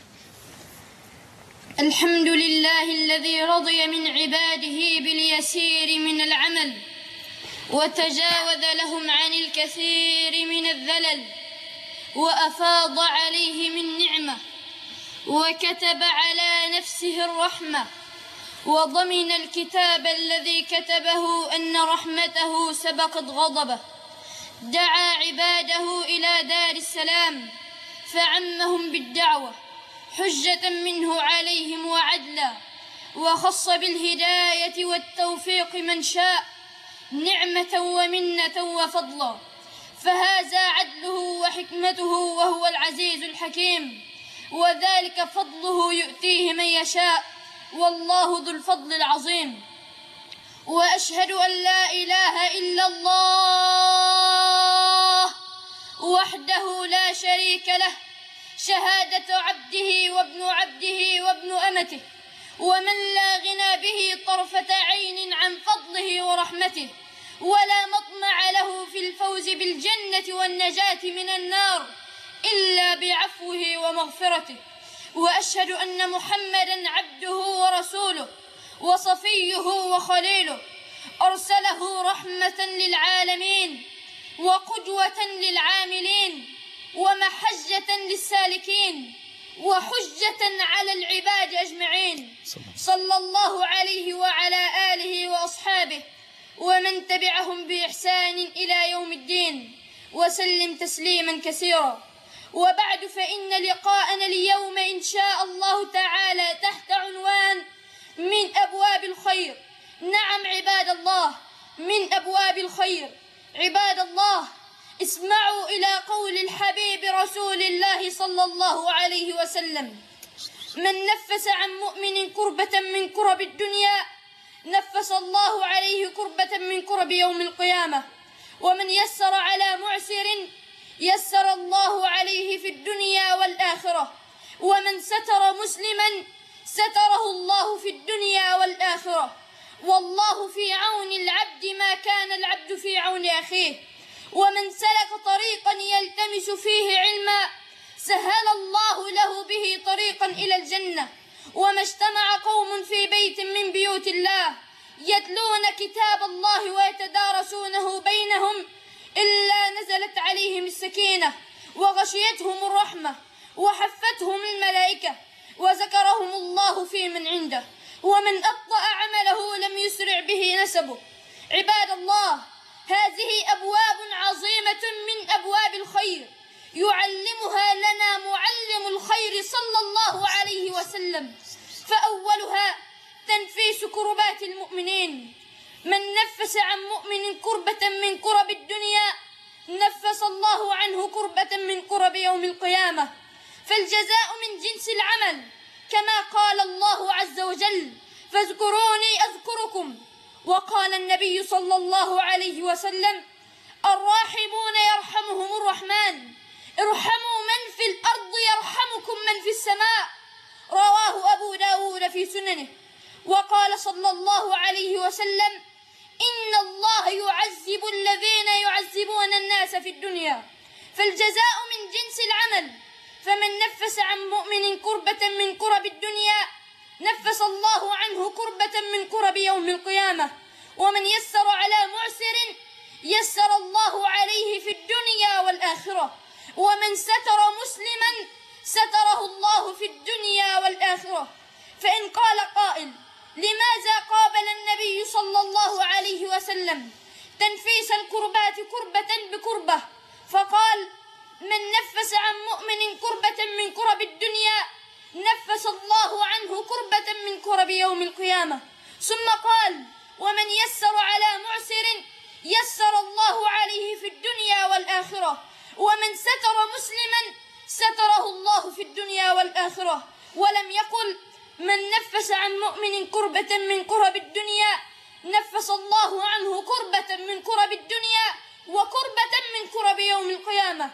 الحمد لله الذي رضي من عباده باليسير من العمل، وتجاوز لهم عن الكثير من الذلل، وأفاض عليه من نعمة، وكتب على نفسه الرحمة، وضمن الكتاب الذي كتبه أن رحمته سبقت غضبه. دعا عباده إلى دار السلام فعمهم بالدعوة حجة منه عليهم وعدلا، وخص بالهداية والتوفيق من شاء نعمة ومنة وفضلا، فهذا عدله وحكمته وهو العزيز الحكيم، وذلك فضله يؤتيه من يشاء، والله ذو الفضل العظيم. وأشهد أن لا إله إلا الله وحده لا شريك له، شهادة عبده وابن عبده وابن أمته، ومن لا غنى به طرفة عين عن فضله ورحمته، ولا مطمع له في الفوز بالجنة والنجاة من النار إلا بعفوه ومغفرته. وأشهد أن محمدًا عبده ورسوله وصفيه وخليله، أرسله رحمة للعالمين وقدوة للعاملين ومحجة للسالكين وحجة على العباد أجمعين، صلى الله عليه وعلى آله وأصحابه ومن تبعهم بإحسان إلى يوم الدين، وسلم تسليما كثيرا. وبعد، فإن لقاءنا اليوم إن شاء الله تعالى تحت عنوان من أبواب الخير. نعم عباد الله، من أبواب الخير. عباد الله، اسمعوا إلى قول الحبيب رسول الله صلى الله عليه وسلم: من نفس عن مؤمن كربة من كرب الدنيا نفس الله عليه كربة من كرب يوم القيامة، ومن يسر على معسر يسر الله عليه في الدنيا والآخرة، ومن ستر مسلما ستره الله في الدنيا والآخرة. والله في عون العبد ما كان العبد في عون أخيه، ومن سلك طريقا يلتمس فيه علما سهل الله له به طريقا إلى الجنة. وما اجتمع قوم في بيت من بيوت الله يتلون كتاب الله ويتدارسونه بينهم إلا نزلت عليهم السكينة وغشيتهم الرحمة وحفتهم الملائكة وذكرهم الله في من عنده، ومن أبطأ عمله لم يسرع به نسبه. عباد الله، هذه أبواب عظيمة من أبواب الخير يعلمها لنا معلم الخير صلى الله عليه وسلم. فأولها تنفيس كربات المؤمنين. من نفس عن مؤمن كربة من كرب الدنيا نفس الله عنه كربة من كرب يوم القيامة، فالجزاء من جنس العمل، كما قال الله عز وجل: فاذكروني أذكركم. وقال النبي صلى الله عليه وسلم: الراحمون يرحمهم الرحمن، ارحموا من في الأرض يرحمكم من في السماء. رواه أبو داود في سننه. وقال صلى الله عليه وسلم: إن الله يعذب الذين يعذبون الناس في الدنيا. فالجزاء من جنس العمل، فمن نفس عن مؤمن كربة من كرب الدنيا نفس الله عنه كربة من كرب يوم القيامة، ومن يسر على معسر يسر الله عليه في الدنيا والآخرة، ومن ستر مسلما ستره الله في الدنيا والآخرة. فإن قال قائل: لماذا قابل النبي صلى الله عليه وسلم تنفيس الكربات كربة بكربة؟ فقال: من نفس عن مؤمن كربة من كرب الدنيا نفس الله عنه كربة من كرب يوم القيامة. ثم قال: ومن يسر على معسر يسر الله عليه في الدنيا والآخرة، ومن ستر مسلما ستره الله في الدنيا والآخرة. ولم يقل: من نفس عن مؤمن كربة من كرب الدنيا نفس الله عنه كربة من كرب الدنيا وكربة من كرب يوم القيامة.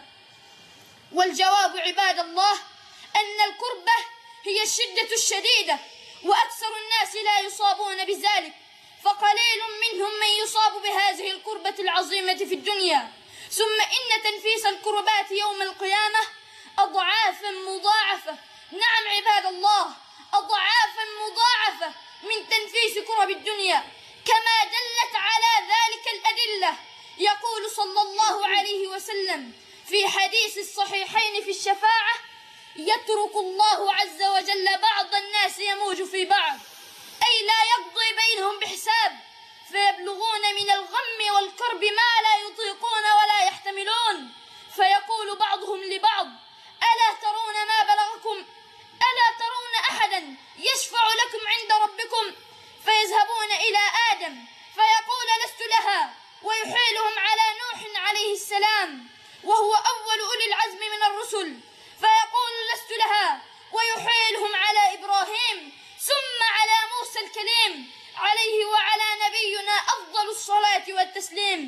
والجواب عباد الله أن الكربة هي الشدة الشديدة، وأكثر الناس لا يصابون بذلك، فقليل منهم من يصاب بهذه الكربة العظيمة في الدنيا. ثم إن تنفيس الكربات يوم القيامة أضعافا مضاعفة. نعم عباد الله، أضعافا مضاعفة من تنفيس كرب الدنيا، كما دلت على ذلك الأدلة. يقول صلى الله عليه وسلم في حديث الصحيحين في الشفاعة: يترك الله عز وجل بعض الناس يموج في بعض، أي لا يقضي بينهم بحساب، فيبلغون من الغم والكرب ما لا يطيقون ولا يحتملون، فيقول بعضهم لبعض: ألا ترون ما بلغكم؟ ألا ترون أحدا يشفع لكم عند ربكم؟ فيذهبون إلى آدم فيقول: لست لها، ويحيلهم على نوح عليه السلام وهو أول أولي العزم من الرسل، فيقول: لست لها، ويحيلهم على إبراهيم، ثم على موسى الكليم عليه وعلى نبينا أفضل الصلاة والتسليم،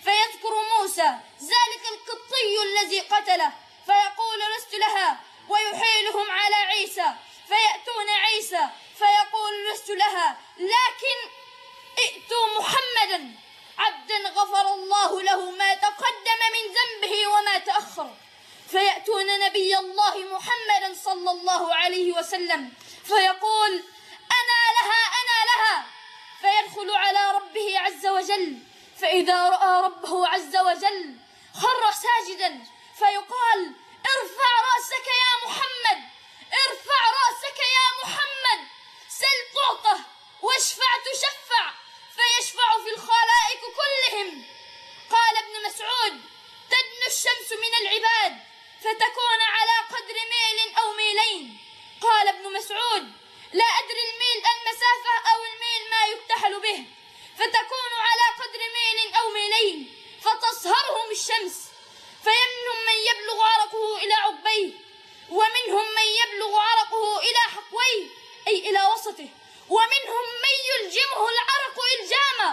فيذكر موسى ذلك القبطي الذي قتله فيقول لست لها، ويحيلهم على عيسى فيأتون عيسى فيقول لست لها، لكن ائتوا محمدا عبدا غفر الله له ما تقدم من ذنبه وما تأخر. فيأتون نبي الله محمدا صلى الله عليه وسلم فيقول أنا لها أنا لها، فيدخل على ربه عز وجل، فإذا رأى ربه عز وجل خر ساجدا فيقال ارفع رأسك يا محمد، ارفع رأسك يا محمد، سل تعطه واشفع تشفع، فيشفع في الخلائق كلهم. قال ابن مسعود تدنو الشمس من العباد فتكون على قدر ميل أو ميلين. قال ابن مسعود لا أدري الميل المسافة أو الميل ما يكتحل به، فتكون على قدر ميل أو ميلين فتصهرهم الشمس، فمنهم من يبلغ عرقه إلى عقبيه، ومنهم من يبلغ عرقه إلى حقويه أي إلى وسطه، ومنهم من يلجمه العرق إلجاما.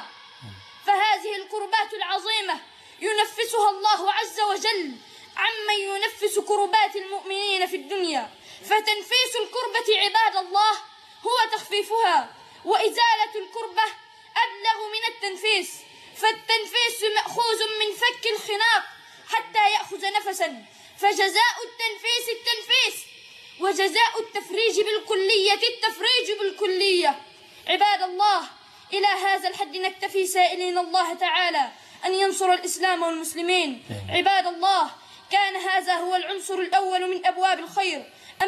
فهذه الكربات العظيمة ينفسها الله عز وجل عمن ينفس كربات المؤمنين في الدنيا. فتنفيس الكربة عباد الله هو تخفيفها، وإزالة الكربة أبلغ من التنفيس، فالتنفيس مأخوذ من فك الخناق حتى يأخذ نفسا، فجزاء التنفيس التنفيس، وجزاء التفريج بالكلية التفريج بالكلية. عباد الله، إلى هذا الحد نكتفي سائلين الله تعالى أن ينصر الإسلام والمسلمين. عباد الله، كان هذا هو العنصر الأول من أبواب الخير،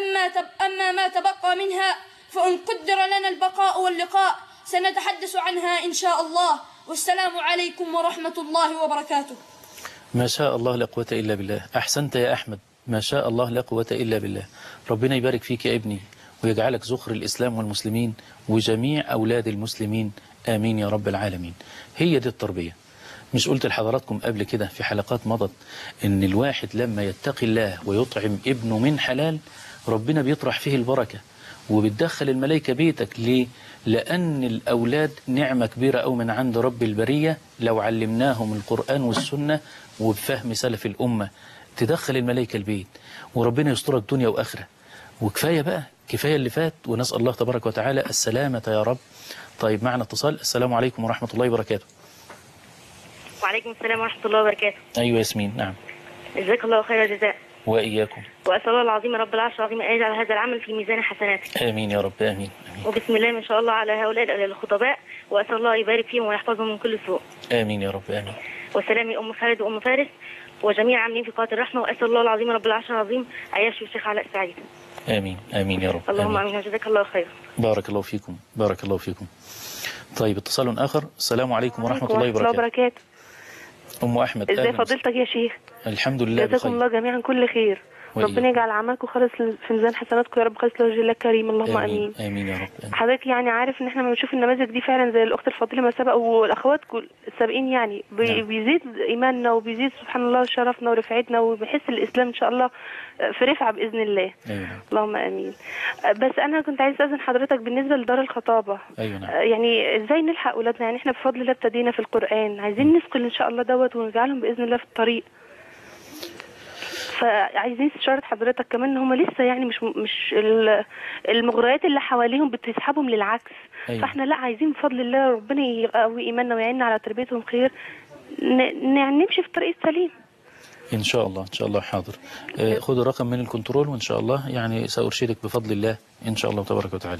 أما ما تبقى منها فإن قدر لنا البقاء واللقاء سنتحدث عنها إن شاء الله. والسلام عليكم ورحمة الله وبركاته. ما شاء الله لا قوة إلا بالله. أحسنت يا أحمد، ما شاء الله لا قوة إلا بالله. ربنا يبارك فيك يا ابني ويجعلك ذخر الإسلام والمسلمين وجميع أولاد المسلمين، آمين يا رب العالمين. هي دي التربية. مش قلت لحضراتكم قبل كده في حلقات مضت إن الواحد لما يتقي الله ويطعم ابنه من حلال ربنا بيطرح فيه البركة وبتدخل الملائكة بيتك. ليه؟ لأن الأولاد نعمة كبيرة أو من عند رب البرية، لو علمناهم القرآن والسنة وبفهم سلف الأمة تدخل الملائكة البيت وربنا يسترك دنيا وآخرة. وكفاية بقى، كفاية اللي فات، ونسأل الله تبارك وتعالى السلامة يا رب. طيب معنا اتصال. السلام عليكم ورحمة الله وبركاته. وعليكم السلام ورحمة الله وبركاته. أيوة ياسمين. نعم. جزاك الله خير الجزاء. وإياكم. وأسأل الله العظيم رب العرش العظيم أن يجعل هذا العمل في ميزان حسناتك. آمين يا رب. آمين. وبسم الله ما شاء الله على هؤلاء الخطباء، وأسأل الله يبارك فيهم ويحفظهم من كل سوء. آمين يا رب. آمين. وسلام أم خالد وأم فارس وجميع عاملين في قناة الرحمة، وأسأل الله العظيم رب العرش العظيم أن يشفي الشيخ علاء السعيد. آمين. آمين يا رب. اللهم آمين. جزاك الله خير. بارك الله فيكم. بارك الله فيكم. طيب اتصال آخر. السلام عليكم ورحمة الله وبركاته. أم أحمد. ازاي فضيلتك يا شيخ؟ الحمد لله بخير. جزاكم الله جميعا كل خير. ربنا يجعل عملكم خالص في ميزان حسناتكم يا رب، خالص لوجه الله الكريم. اللهم امين. امين يا رب. آمين. حضرتك يعني عارف ان احنا لما بنشوف النماذج دي فعلا زي الاخت الفاضله ما سبق والاخوات السابقين يعني بيزيد ايماننا وبيزيد سبحان الله شرفنا ورفعتنا، وبحس الاسلام ان شاء الله في رفعه باذن الله. أيوة. اللهم امين. بس انا كنت عايز استاذن حضرتك بالنسبه لدار الخطابه. أيوة. نعم. يعني ازاي نلحق اولادنا؟ يعني احنا بفضل الله ابتدينا في القران، عايزين نثقل ان شاء الله دوت ونجعلهم باذن الله في الطريق. فعايزين استشارة حضرتك كمان ان هم لسه يعني مش المغريات اللي حواليهم بتسحبهم للعكس. أيوة. فاحنا لا، عايزين بفضل الله ربنا يقوي ايماننا ويعيننا على تربيتهم خير، نمشي في الطريق السليم إن شاء الله. إن شاء الله. حاضر. خذ الرقم من الكنترول وإن شاء الله يعني سأرشدك بفضل الله إن شاء الله تبارك وتعالى.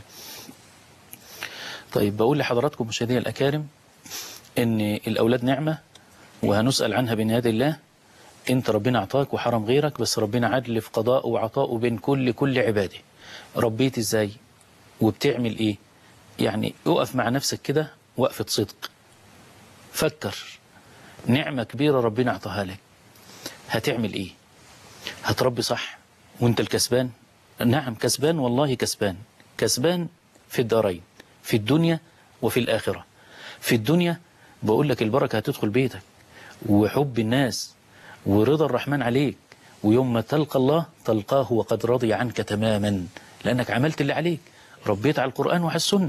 طيب بقول لحضراتكم مشاهدينا الأكارم إن الأولاد نعمة وهنسأل عنها بين يدي الله. انت ربنا اعطاك وحرم غيرك، بس ربنا عدل في قضاءه وعطاءه بين كل عباده. ربيت ازاي وبتعمل ايه؟ يعني اقف مع نفسك كده وقفة صدق، فكر نعمة كبيرة ربنا اعطاها لك، هتعمل ايه؟ هتربي صح وانت الكسبان؟ نعم كسبان، والله كسبان، كسبان في الدارين، في الدنيا وفي الآخرة. في الدنيا بقول لك البركة هتدخل بيتك وحب الناس ورضا الرحمن عليك، ويوم ما تلقى الله تلقاه وقد رضي عنك تماما، لأنك عملت اللي عليك، ربيت على القرآن وعلى السنة،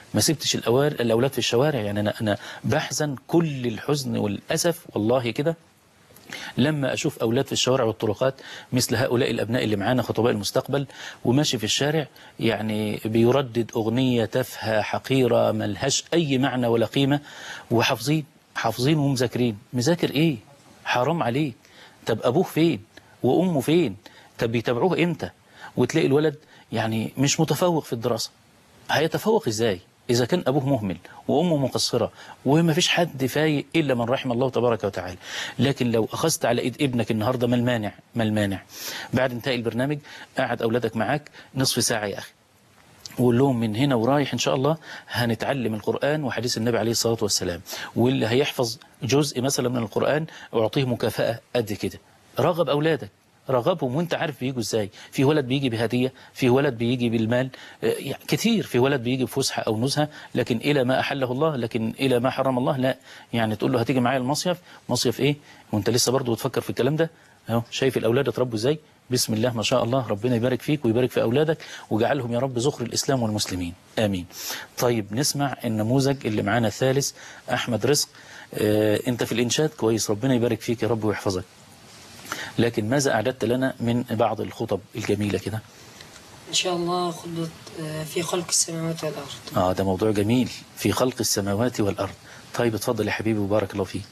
ما سبتش الأولاد في الشوارع. يعني أنا بحزن كل الحزن والأسف والله كده لما أشوف أولاد في الشوارع والطرقات مثل هؤلاء الأبناء اللي معانا خطباء المستقبل، وماشي في الشارع يعني بيردد أغنية تافهة حقيرة ملهاش أي معنى ولا قيمة، وحافظين ومذاكرين. مذاكر إيه؟ حرام عليك. طب أبوه فين وأمه فين؟ طب بيتابعوه إمتى؟ وتلاقي الولد يعني مش متفوق في الدراسة. هيتفوق إزاي إذا كان أبوه مهمل وأمه مقصرة وما فيش حد فايق إلا من رحم الله تبارك وتعالى؟ لكن لو أخذت على إيد ابنك النهاردة، ما المانع بعد انتهاء البرنامج قاعد أولادك معاك نصف ساعة يا أخي، وقول لهم من هنا ورايح إن شاء الله هنتعلم القرآن وحديث النبي عليه الصلاة والسلام، واللي هيحفظ جزء مثلا من القرآن أعطيه مكافأة قد كده. رغب أولادك، رغبهم، وانت عارف بيجوا ازاي. في ولد بيجي بهدية، في ولد بيجي بالمال كتير، في ولد بيجي بفسحة أو نزهة، لكن إلى ما أحله الله، لكن إلى ما حرم الله لا. يعني تقول له هتيجي معايا المصيف، مصيف إيه وانت لسه برضه بتفكر في الكلام ده؟ اهو شايف الأولاد اتربوا ازاي؟ بسم الله ما شاء الله، ربنا يبارك فيك ويبارك في أولادك وجعلهم يا رب ذخر الإسلام والمسلمين، آمين. طيب نسمع النموذج اللي معانا الثالث، أحمد رزق. انت في الإنشاد كويس، ربنا يبارك فيك يا رب ويحفظك، لكن ماذا أعددت لنا من بعض الخطب الجميلة كده؟ إن شاء الله خطبة في خلق السماوات والأرض. ده موضوع جميل، في خلق السماوات والأرض. طيب اتفضل يا حبيبي وبارك الله فيك.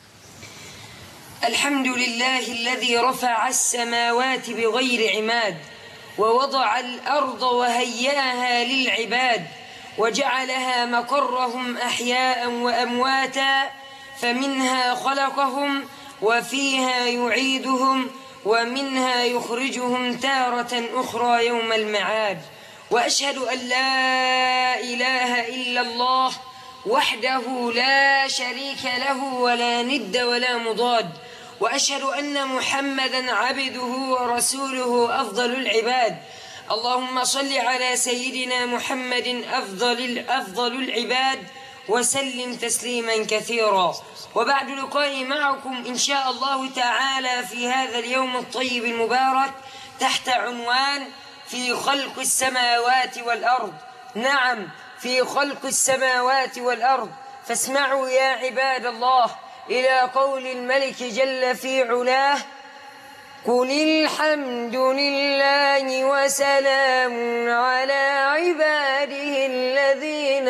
الحمد لله الذي رفع السماوات بغير عماد، ووضع الأرض وهياها للعباد، وجعلها مقرهم أحياء وأمواتا، فمنها خلقهم وفيها يعيدهم ومنها يخرجهم تارة أخرى يوم المعاد. وأشهد أن لا إله إلا الله وحده لا شريك له ولا ند ولا مضاد، وأشهد أن محمدا عبده ورسوله أفضل العباد. اللهم صل على سيدنا محمد أفضل العباد وسلم تسليما كثيرا. وبعد لقائي معكم إن شاء الله تعالى في هذا اليوم الطيب المبارك تحت عنوان في خلق السماوات والأرض. نعم، في خلق السماوات والأرض. فاسمعوا يا عباد الله إلى قول الملك جل في علاه: قل الحمد لله وسلام على عباده الذين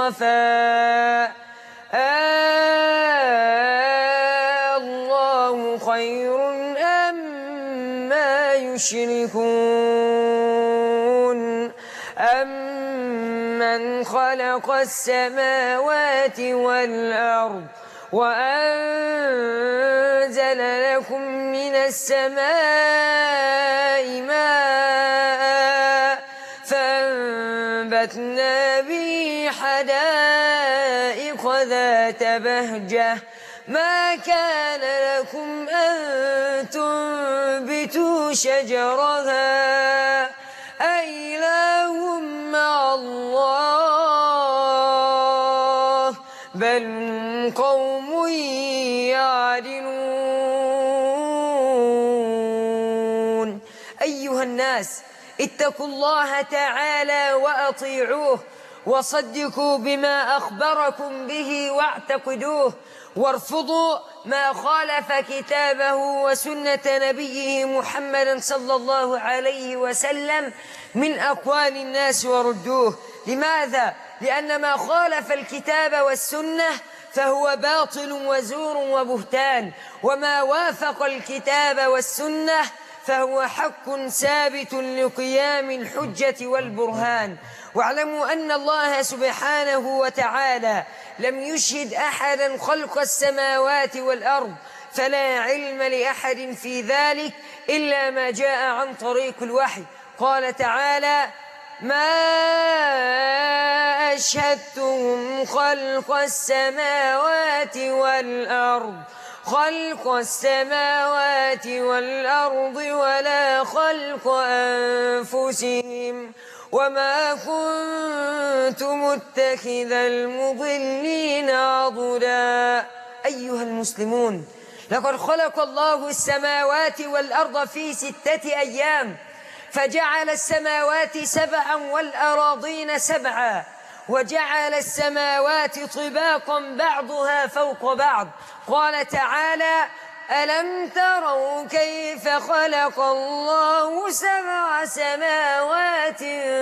اصطفى الله خير أما يشركون أمن خلق السماوات والأرض وأنزل لكم من السماء ماء فأنبتنا به حدائق ذات بهجة ما كان لكم أن تنبتوا شجرها أإله مع الله بل هم قوم يعدلون. أيها الناس، اتقوا الله تعالى وأطيعوه وصدقوا بما أخبركم به واعتقدوه، وارفضوا ما خالف كتابه وسنة نبيه محمد صلى الله عليه وسلم من أقوال الناس وردوه. لماذا؟ لأن ما خالف الكتاب والسنة فهو باطل وزور وبهتان، وما وافق الكتاب والسنة فهو حق ثابت لقيام الحجة والبرهان. واعلموا أن الله سبحانه وتعالى لم يشهد أحدا خلق السماوات والأرض، فلا علم لأحد في ذلك إلا ما جاء عن طريق الوحي. قال تعالى: ما أشهدتهم خلق السماوات والأرض ولا خلق أنفسهم وما كنت متخذ المضلين عضدا. أيها المسلمون، لقد خلق الله السماوات والأرض في 6 أيام، فجعل السماوات 7 والأراضين 7، وجعل السماوات طباقا بعضها فوق بعض. قال تعالى: ألم تروا كيف خلق الله 7 سماوات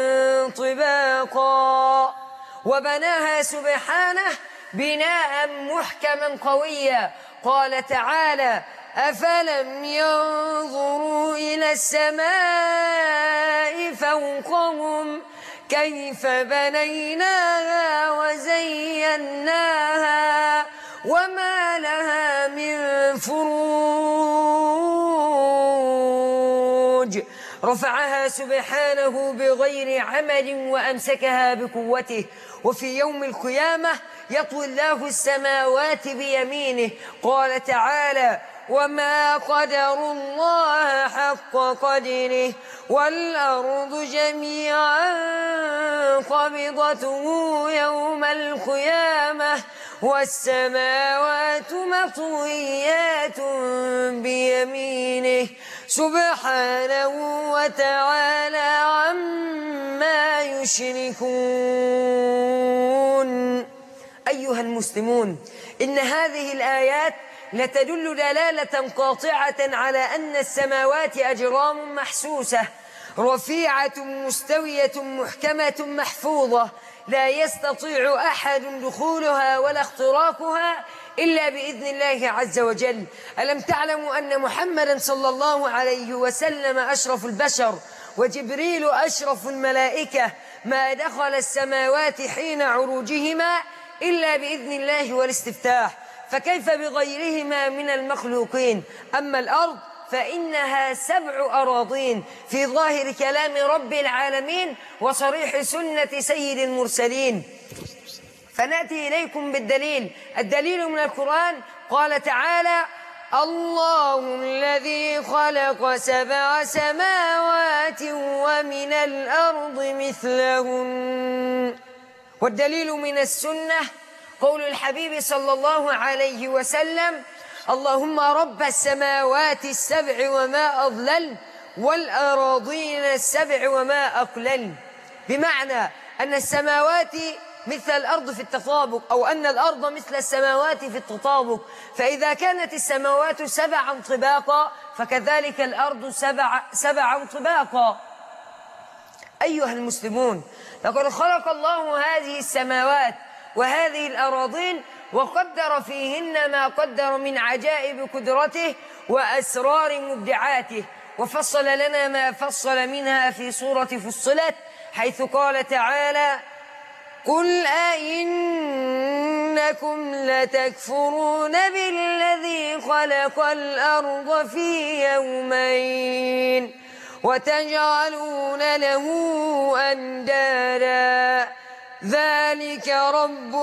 طباقا وبناها سبحانه بناء محكما قويا. قال تعالى: أفلم ينظروا إلى السماء فوقهم كيف بنيناها وزيناها وما لها من فروج. رفعها سبحانه بغير عمل وأمسكها بقوته. وفي يوم القيامة يطوي الله السماوات بيمينه. قال تعالى: وما قدروا الله حق قدره والأرض جميعا قبضته يوم القيامة والسماوات مطويات بيمينه سبحانه وتعالى عما يشركون. أيها المسلمون، إن هذه الآيات لتدل دلالة قاطعة على أن السماوات أجرام محسوسة رفيعة مستوية محكمة محفوظة لا يستطيع أحد دخولها ولا اختراقها إلا بإذن الله عز وجل. ألم تعلموا أن محمدا صلى الله عليه وسلم أشرف البشر وجبريل أشرف الملائكة ما دخل السماوات حين عروجهما إلا بإذن الله والاستفتاح، فكيف بغيرهما من المخلوقين؟ أما الأرض فإنها 7 أراضين في ظاهر كلام رب العالمين وصريح سنة سيد المرسلين. فنأتي إليكم بالدليل. الدليل من القرآن. قال تعالى: الله الذي خلق 7 سماوات ومن الأرض مثلهن. والدليل من السنة قول الحبيب صلى الله عليه وسلم: اللهم رب السماوات ال7 وما أضلل والأراضين ال7 وما أقلل. بمعنى أن السماوات مثل الأرض في التطابق، أو أن الأرض مثل السماوات في التطابق. فإذا كانت السماوات 7 طباقا فكذلك الأرض 7 طباقا. أيها المسلمون، لقد خلق الله هذه السماوات وهذه الأراضين وقدر فيهن ما قدر من عجائب قدرته وأسرار مبدعاته، وفصل لنا ما فصل منها في سورة فصلت، حيث قال تعالى: قل أئنكم لتكفرون بالذي خلق الأرض في يومين وتجعلون له أندادا ذلك رب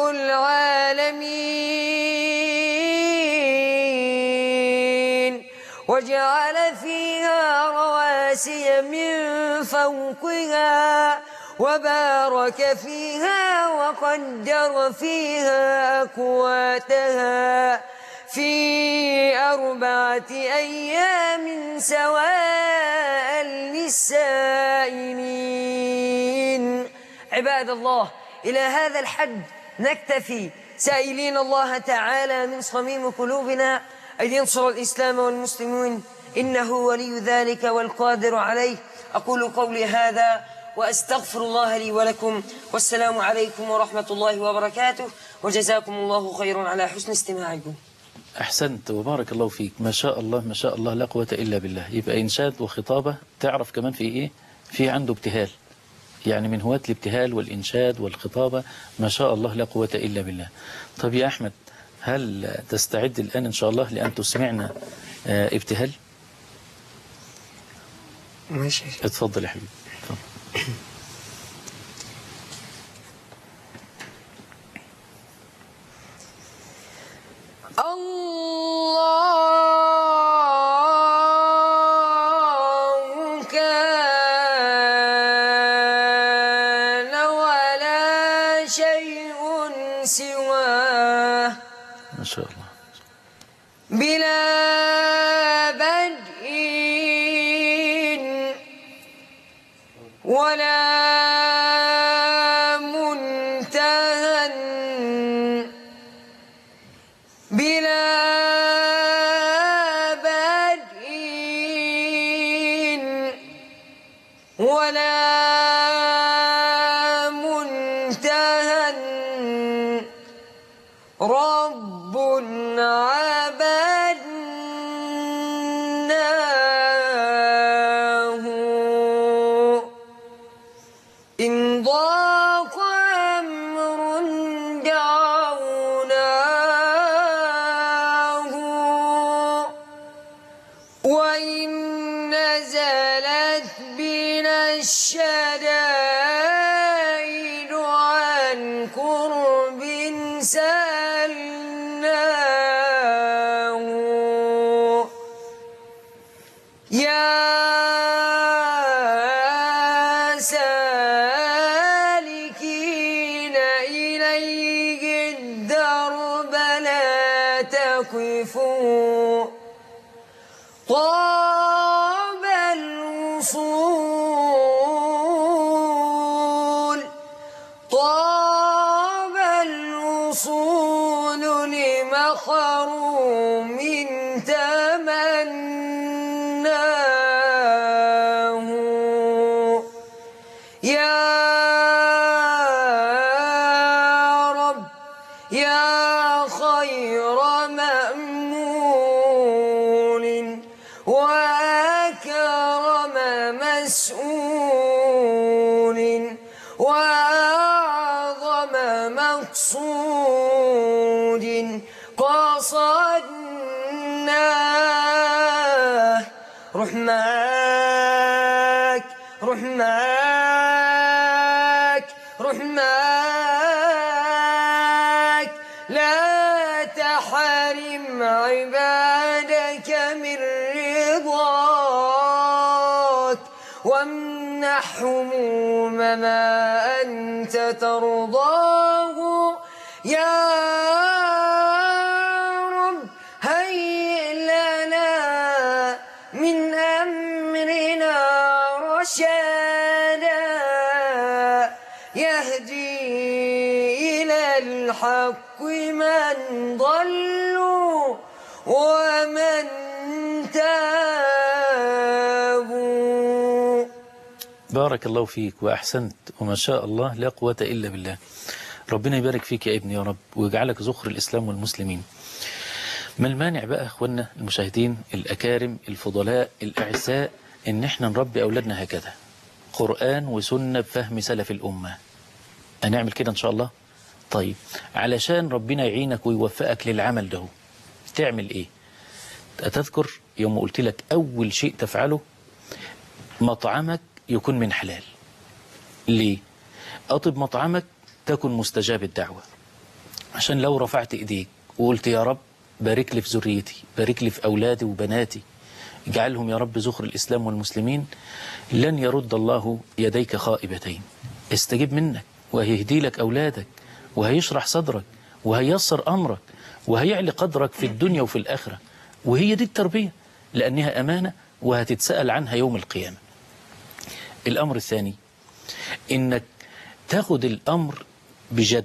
العالمين وجعل فيها رواسي من فوقها وبارك فيها وقدر فيها أقواتها في 4 أيام سواء للسائلين. عباد الله، إلى هذا الحد نكتفي، سائلين الله تعالى من صميم قلوبنا أن ينصر الإسلام والمسلمين، إنه ولي ذلك والقادر عليه. أقول قولي هذا وأستغفر الله لي ولكم، والسلام عليكم ورحمة الله وبركاته، وجزاكم الله خيرا على حسن استماعكم. أحسنت وبارك الله فيك، ما شاء الله ما شاء الله، لا قوة إلا بالله. يبقى إنشاد وخطابة، تعرف كمان في إيه؟ في عنده ابتهال، يعني من هواة الابتهال والإنشاد والخطابة، ما شاء الله لا قوة إلا بالله. طب يا أحمد، هل تستعد الآن إن شاء الله لأن تسمعنا ابتهال؟ ماشي، اتفضل يا حبيبي. الله كان ولا شيء سواه ما شاء الله بلا بدء ولا منتهى رب عبدناه إن ضاق أمر دعوناه وإن نزلت بنا الشدائد عن كرب سألناه يا سالكين إليه الدرب لا تقفوا طاب الوصول طاب الوصول لمخروم تمناه يا رب يا خير مأمول وأكرم مسؤول وأعظم مقصود قصدناه رحماك رحماك رحماك لا تحرم عبادك من رضاك وامنحهم ما أنت ترضاه يا رب هيئ لنا من أمرنا رشادا يهدي إلى الحق من ضلوا ومن تابوا. بارك الله فيك وأحسنت وما شاء الله لا قوة إلا بالله. ربنا يبارك فيك يا ابني يا رب ويجعلك ذخر الإسلام والمسلمين. ما المانع بقى أخوانا المشاهدين الأكارم الفضلاء الأعزاء إن احنا نربي أولادنا هكذا قرآن وسنة بفهم سلف الأمة؟ هنعمل كده إن شاء الله. طيب علشان ربنا يعينك ويوفقك للعمل ده تعمل إيه؟ أتذكر يوم قلت لك أول شيء تفعله مطعمك يكون من حلال. ليه؟ أطب مطعمك تكن مستجاب الدعوة، عشان لو رفعت إيديك وقلت يا رب بارك لي في ذريتي، بارك لي في أولادي وبناتي، اجعلهم يا رب ذخر الإسلام والمسلمين، لن يرد الله يديك خائبتين. استجيب منك وهيهدي لك أولادك وهيشرح صدرك وهييسر أمرك وهيعلي قدرك في الدنيا وفي الآخرة. وهي دي التربية لأنها أمانة وهتتسأل عنها يوم القيامة. الأمر الثاني إنك تاخد الأمر بجد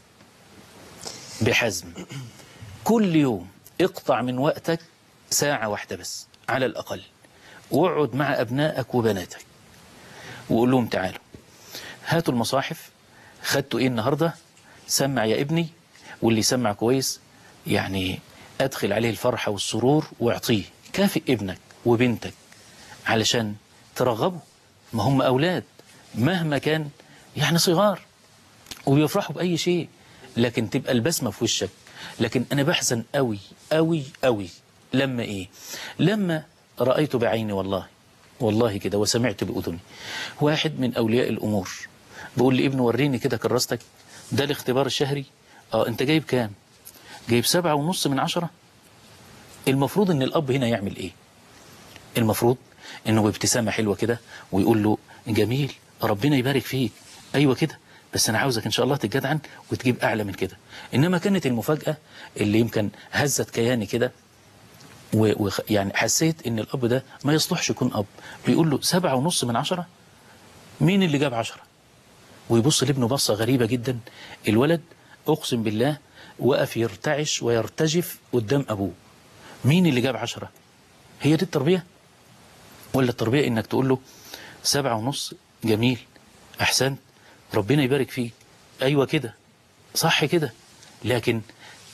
بحزم. كل يوم اقطع من وقتك ساعة واحدة بس على الأقل، واقعد مع أبنائك وبناتك وقول لهم تعالوا هاتوا المصاحف، خدتوا إيه النهاردة؟ سمع يا ابني، واللي يسمع كويس يعني أدخل عليه الفرحة والسرور واعطيه. كافئ ابنك وبنتك علشان ترغبوا، ما هم أولاد مهما كان يعني صغار وبيفرحوا بأي شيء، لكن تبقى البسمة في وشك. لكن أنا بحزن قوي قوي قوي لما إيه؟ لما رأيت بعيني والله كده وسمعت بأذني واحد من أولياء الأمور بيقول لي ابنه وريني كده كراستك، ده الاختبار الشهري. أنت جايب كام؟ جايب 7.5 من 10. المفروض إن الأب هنا يعمل إيه؟ المفروض إنه بابتسامة حلوة كده ويقول له جميل ربنا يبارك فيك، أيوة كده، بس أنا عاوزك إن شاء الله تتجدعن وتجيب أعلى من كده. إنما كانت المفاجأة اللي يمكن هزت كياني كده ويعني حسيت إن الأب ده ما يصلحش يكون أب. بيقول له 7.5 من 10؟ مين اللي جاب 10؟ ويبص لابنه بصة غريبة جدا. الولد أقسم بالله وقف يرتعش ويرتجف قدام أبوه. مين اللي جاب 10؟ هي دي التربية؟ ولا التربية إنك تقول له 7.5 جميل أحسنت ربنا يبارك فيه، أيوة كده صح كده، لكن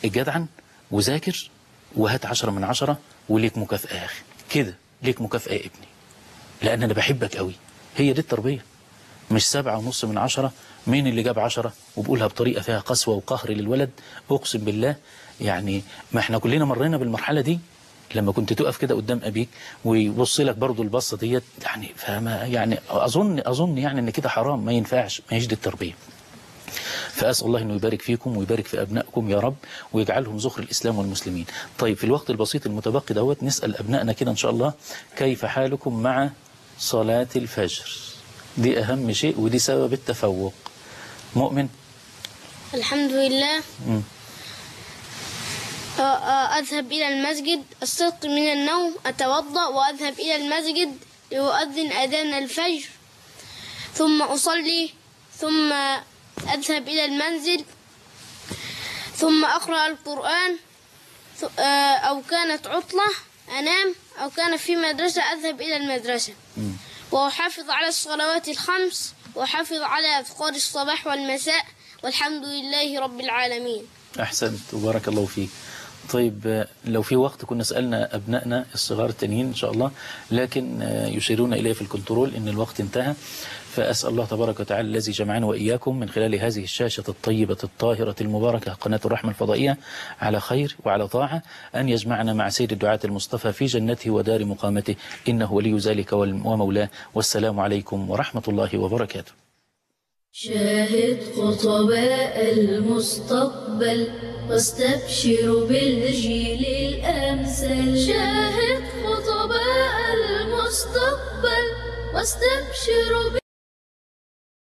الجدعن وذاكر وهات 10 من 10 وليك مكافأة يا أخي، كده ليك مكافأة يا ابني، لأن أنا بحبك قوي. هي دي التربية، مش 7.5 من 10. مين اللي جاب 10 وبقولها بطريقة فيها قسوة وقهر للولد؟ أقسم بالله يعني ما احنا كلنا مرينا بالمرحلة دي، لما كنت تقف كده قدام أبيك ويبص لك برضو البصة ديت، يعني فما يعني أظن يعني إن كده حرام، ما ينفعش، ما يجدي التربية. فأسأل الله أنه يبارك فيكم ويبارك في أبنائكم يا رب، ويجعلهم ذخر الإسلام والمسلمين. طيب في الوقت البسيط المتبقي دوت نسأل أبنائنا كده إن شاء الله، كيف حالكم مع صلاة الفجر؟ دي أهم شيء ودي سبب التفوق. مؤمن؟ الحمد لله. أذهب إلى المسجد، أستيقظ من النوم، أتوضأ وأذهب إلى المسجد لأؤذن أذان الفجر، ثم أصلي، ثم أذهب إلى المنزل، ثم أقرأ القرآن، أو كانت عطلة أنام، أو كان في مدرسة أذهب إلى المدرسة، وأحافظ على الصلوات الخمس، وأحافظ على أذكار الصباح والمساء، والحمد لله رب العالمين. أحسنت وبارك الله فيك. طيب لو في وقت كنا سألنا أبنائنا الصغار التانيين إن شاء الله، لكن يشيرون إليه في الكنترول إن الوقت انتهى. فأسأل الله تبارك وتعالى الذي جمعنا وإياكم من خلال هذه الشاشة الطيبة الطاهرة المباركة قناة الرحمة الفضائية على خير وعلى طاعة، أن يجمعنا مع سيد الدعاة المصطفى في جنته ودار مقامته، إنه ولي ذلك ومولاه. والسلام عليكم ورحمة الله وبركاته. شاهد خطباء المستقبل واستبشر بالجيل الأمثل. شاهد خطباء المستقبل واستبشر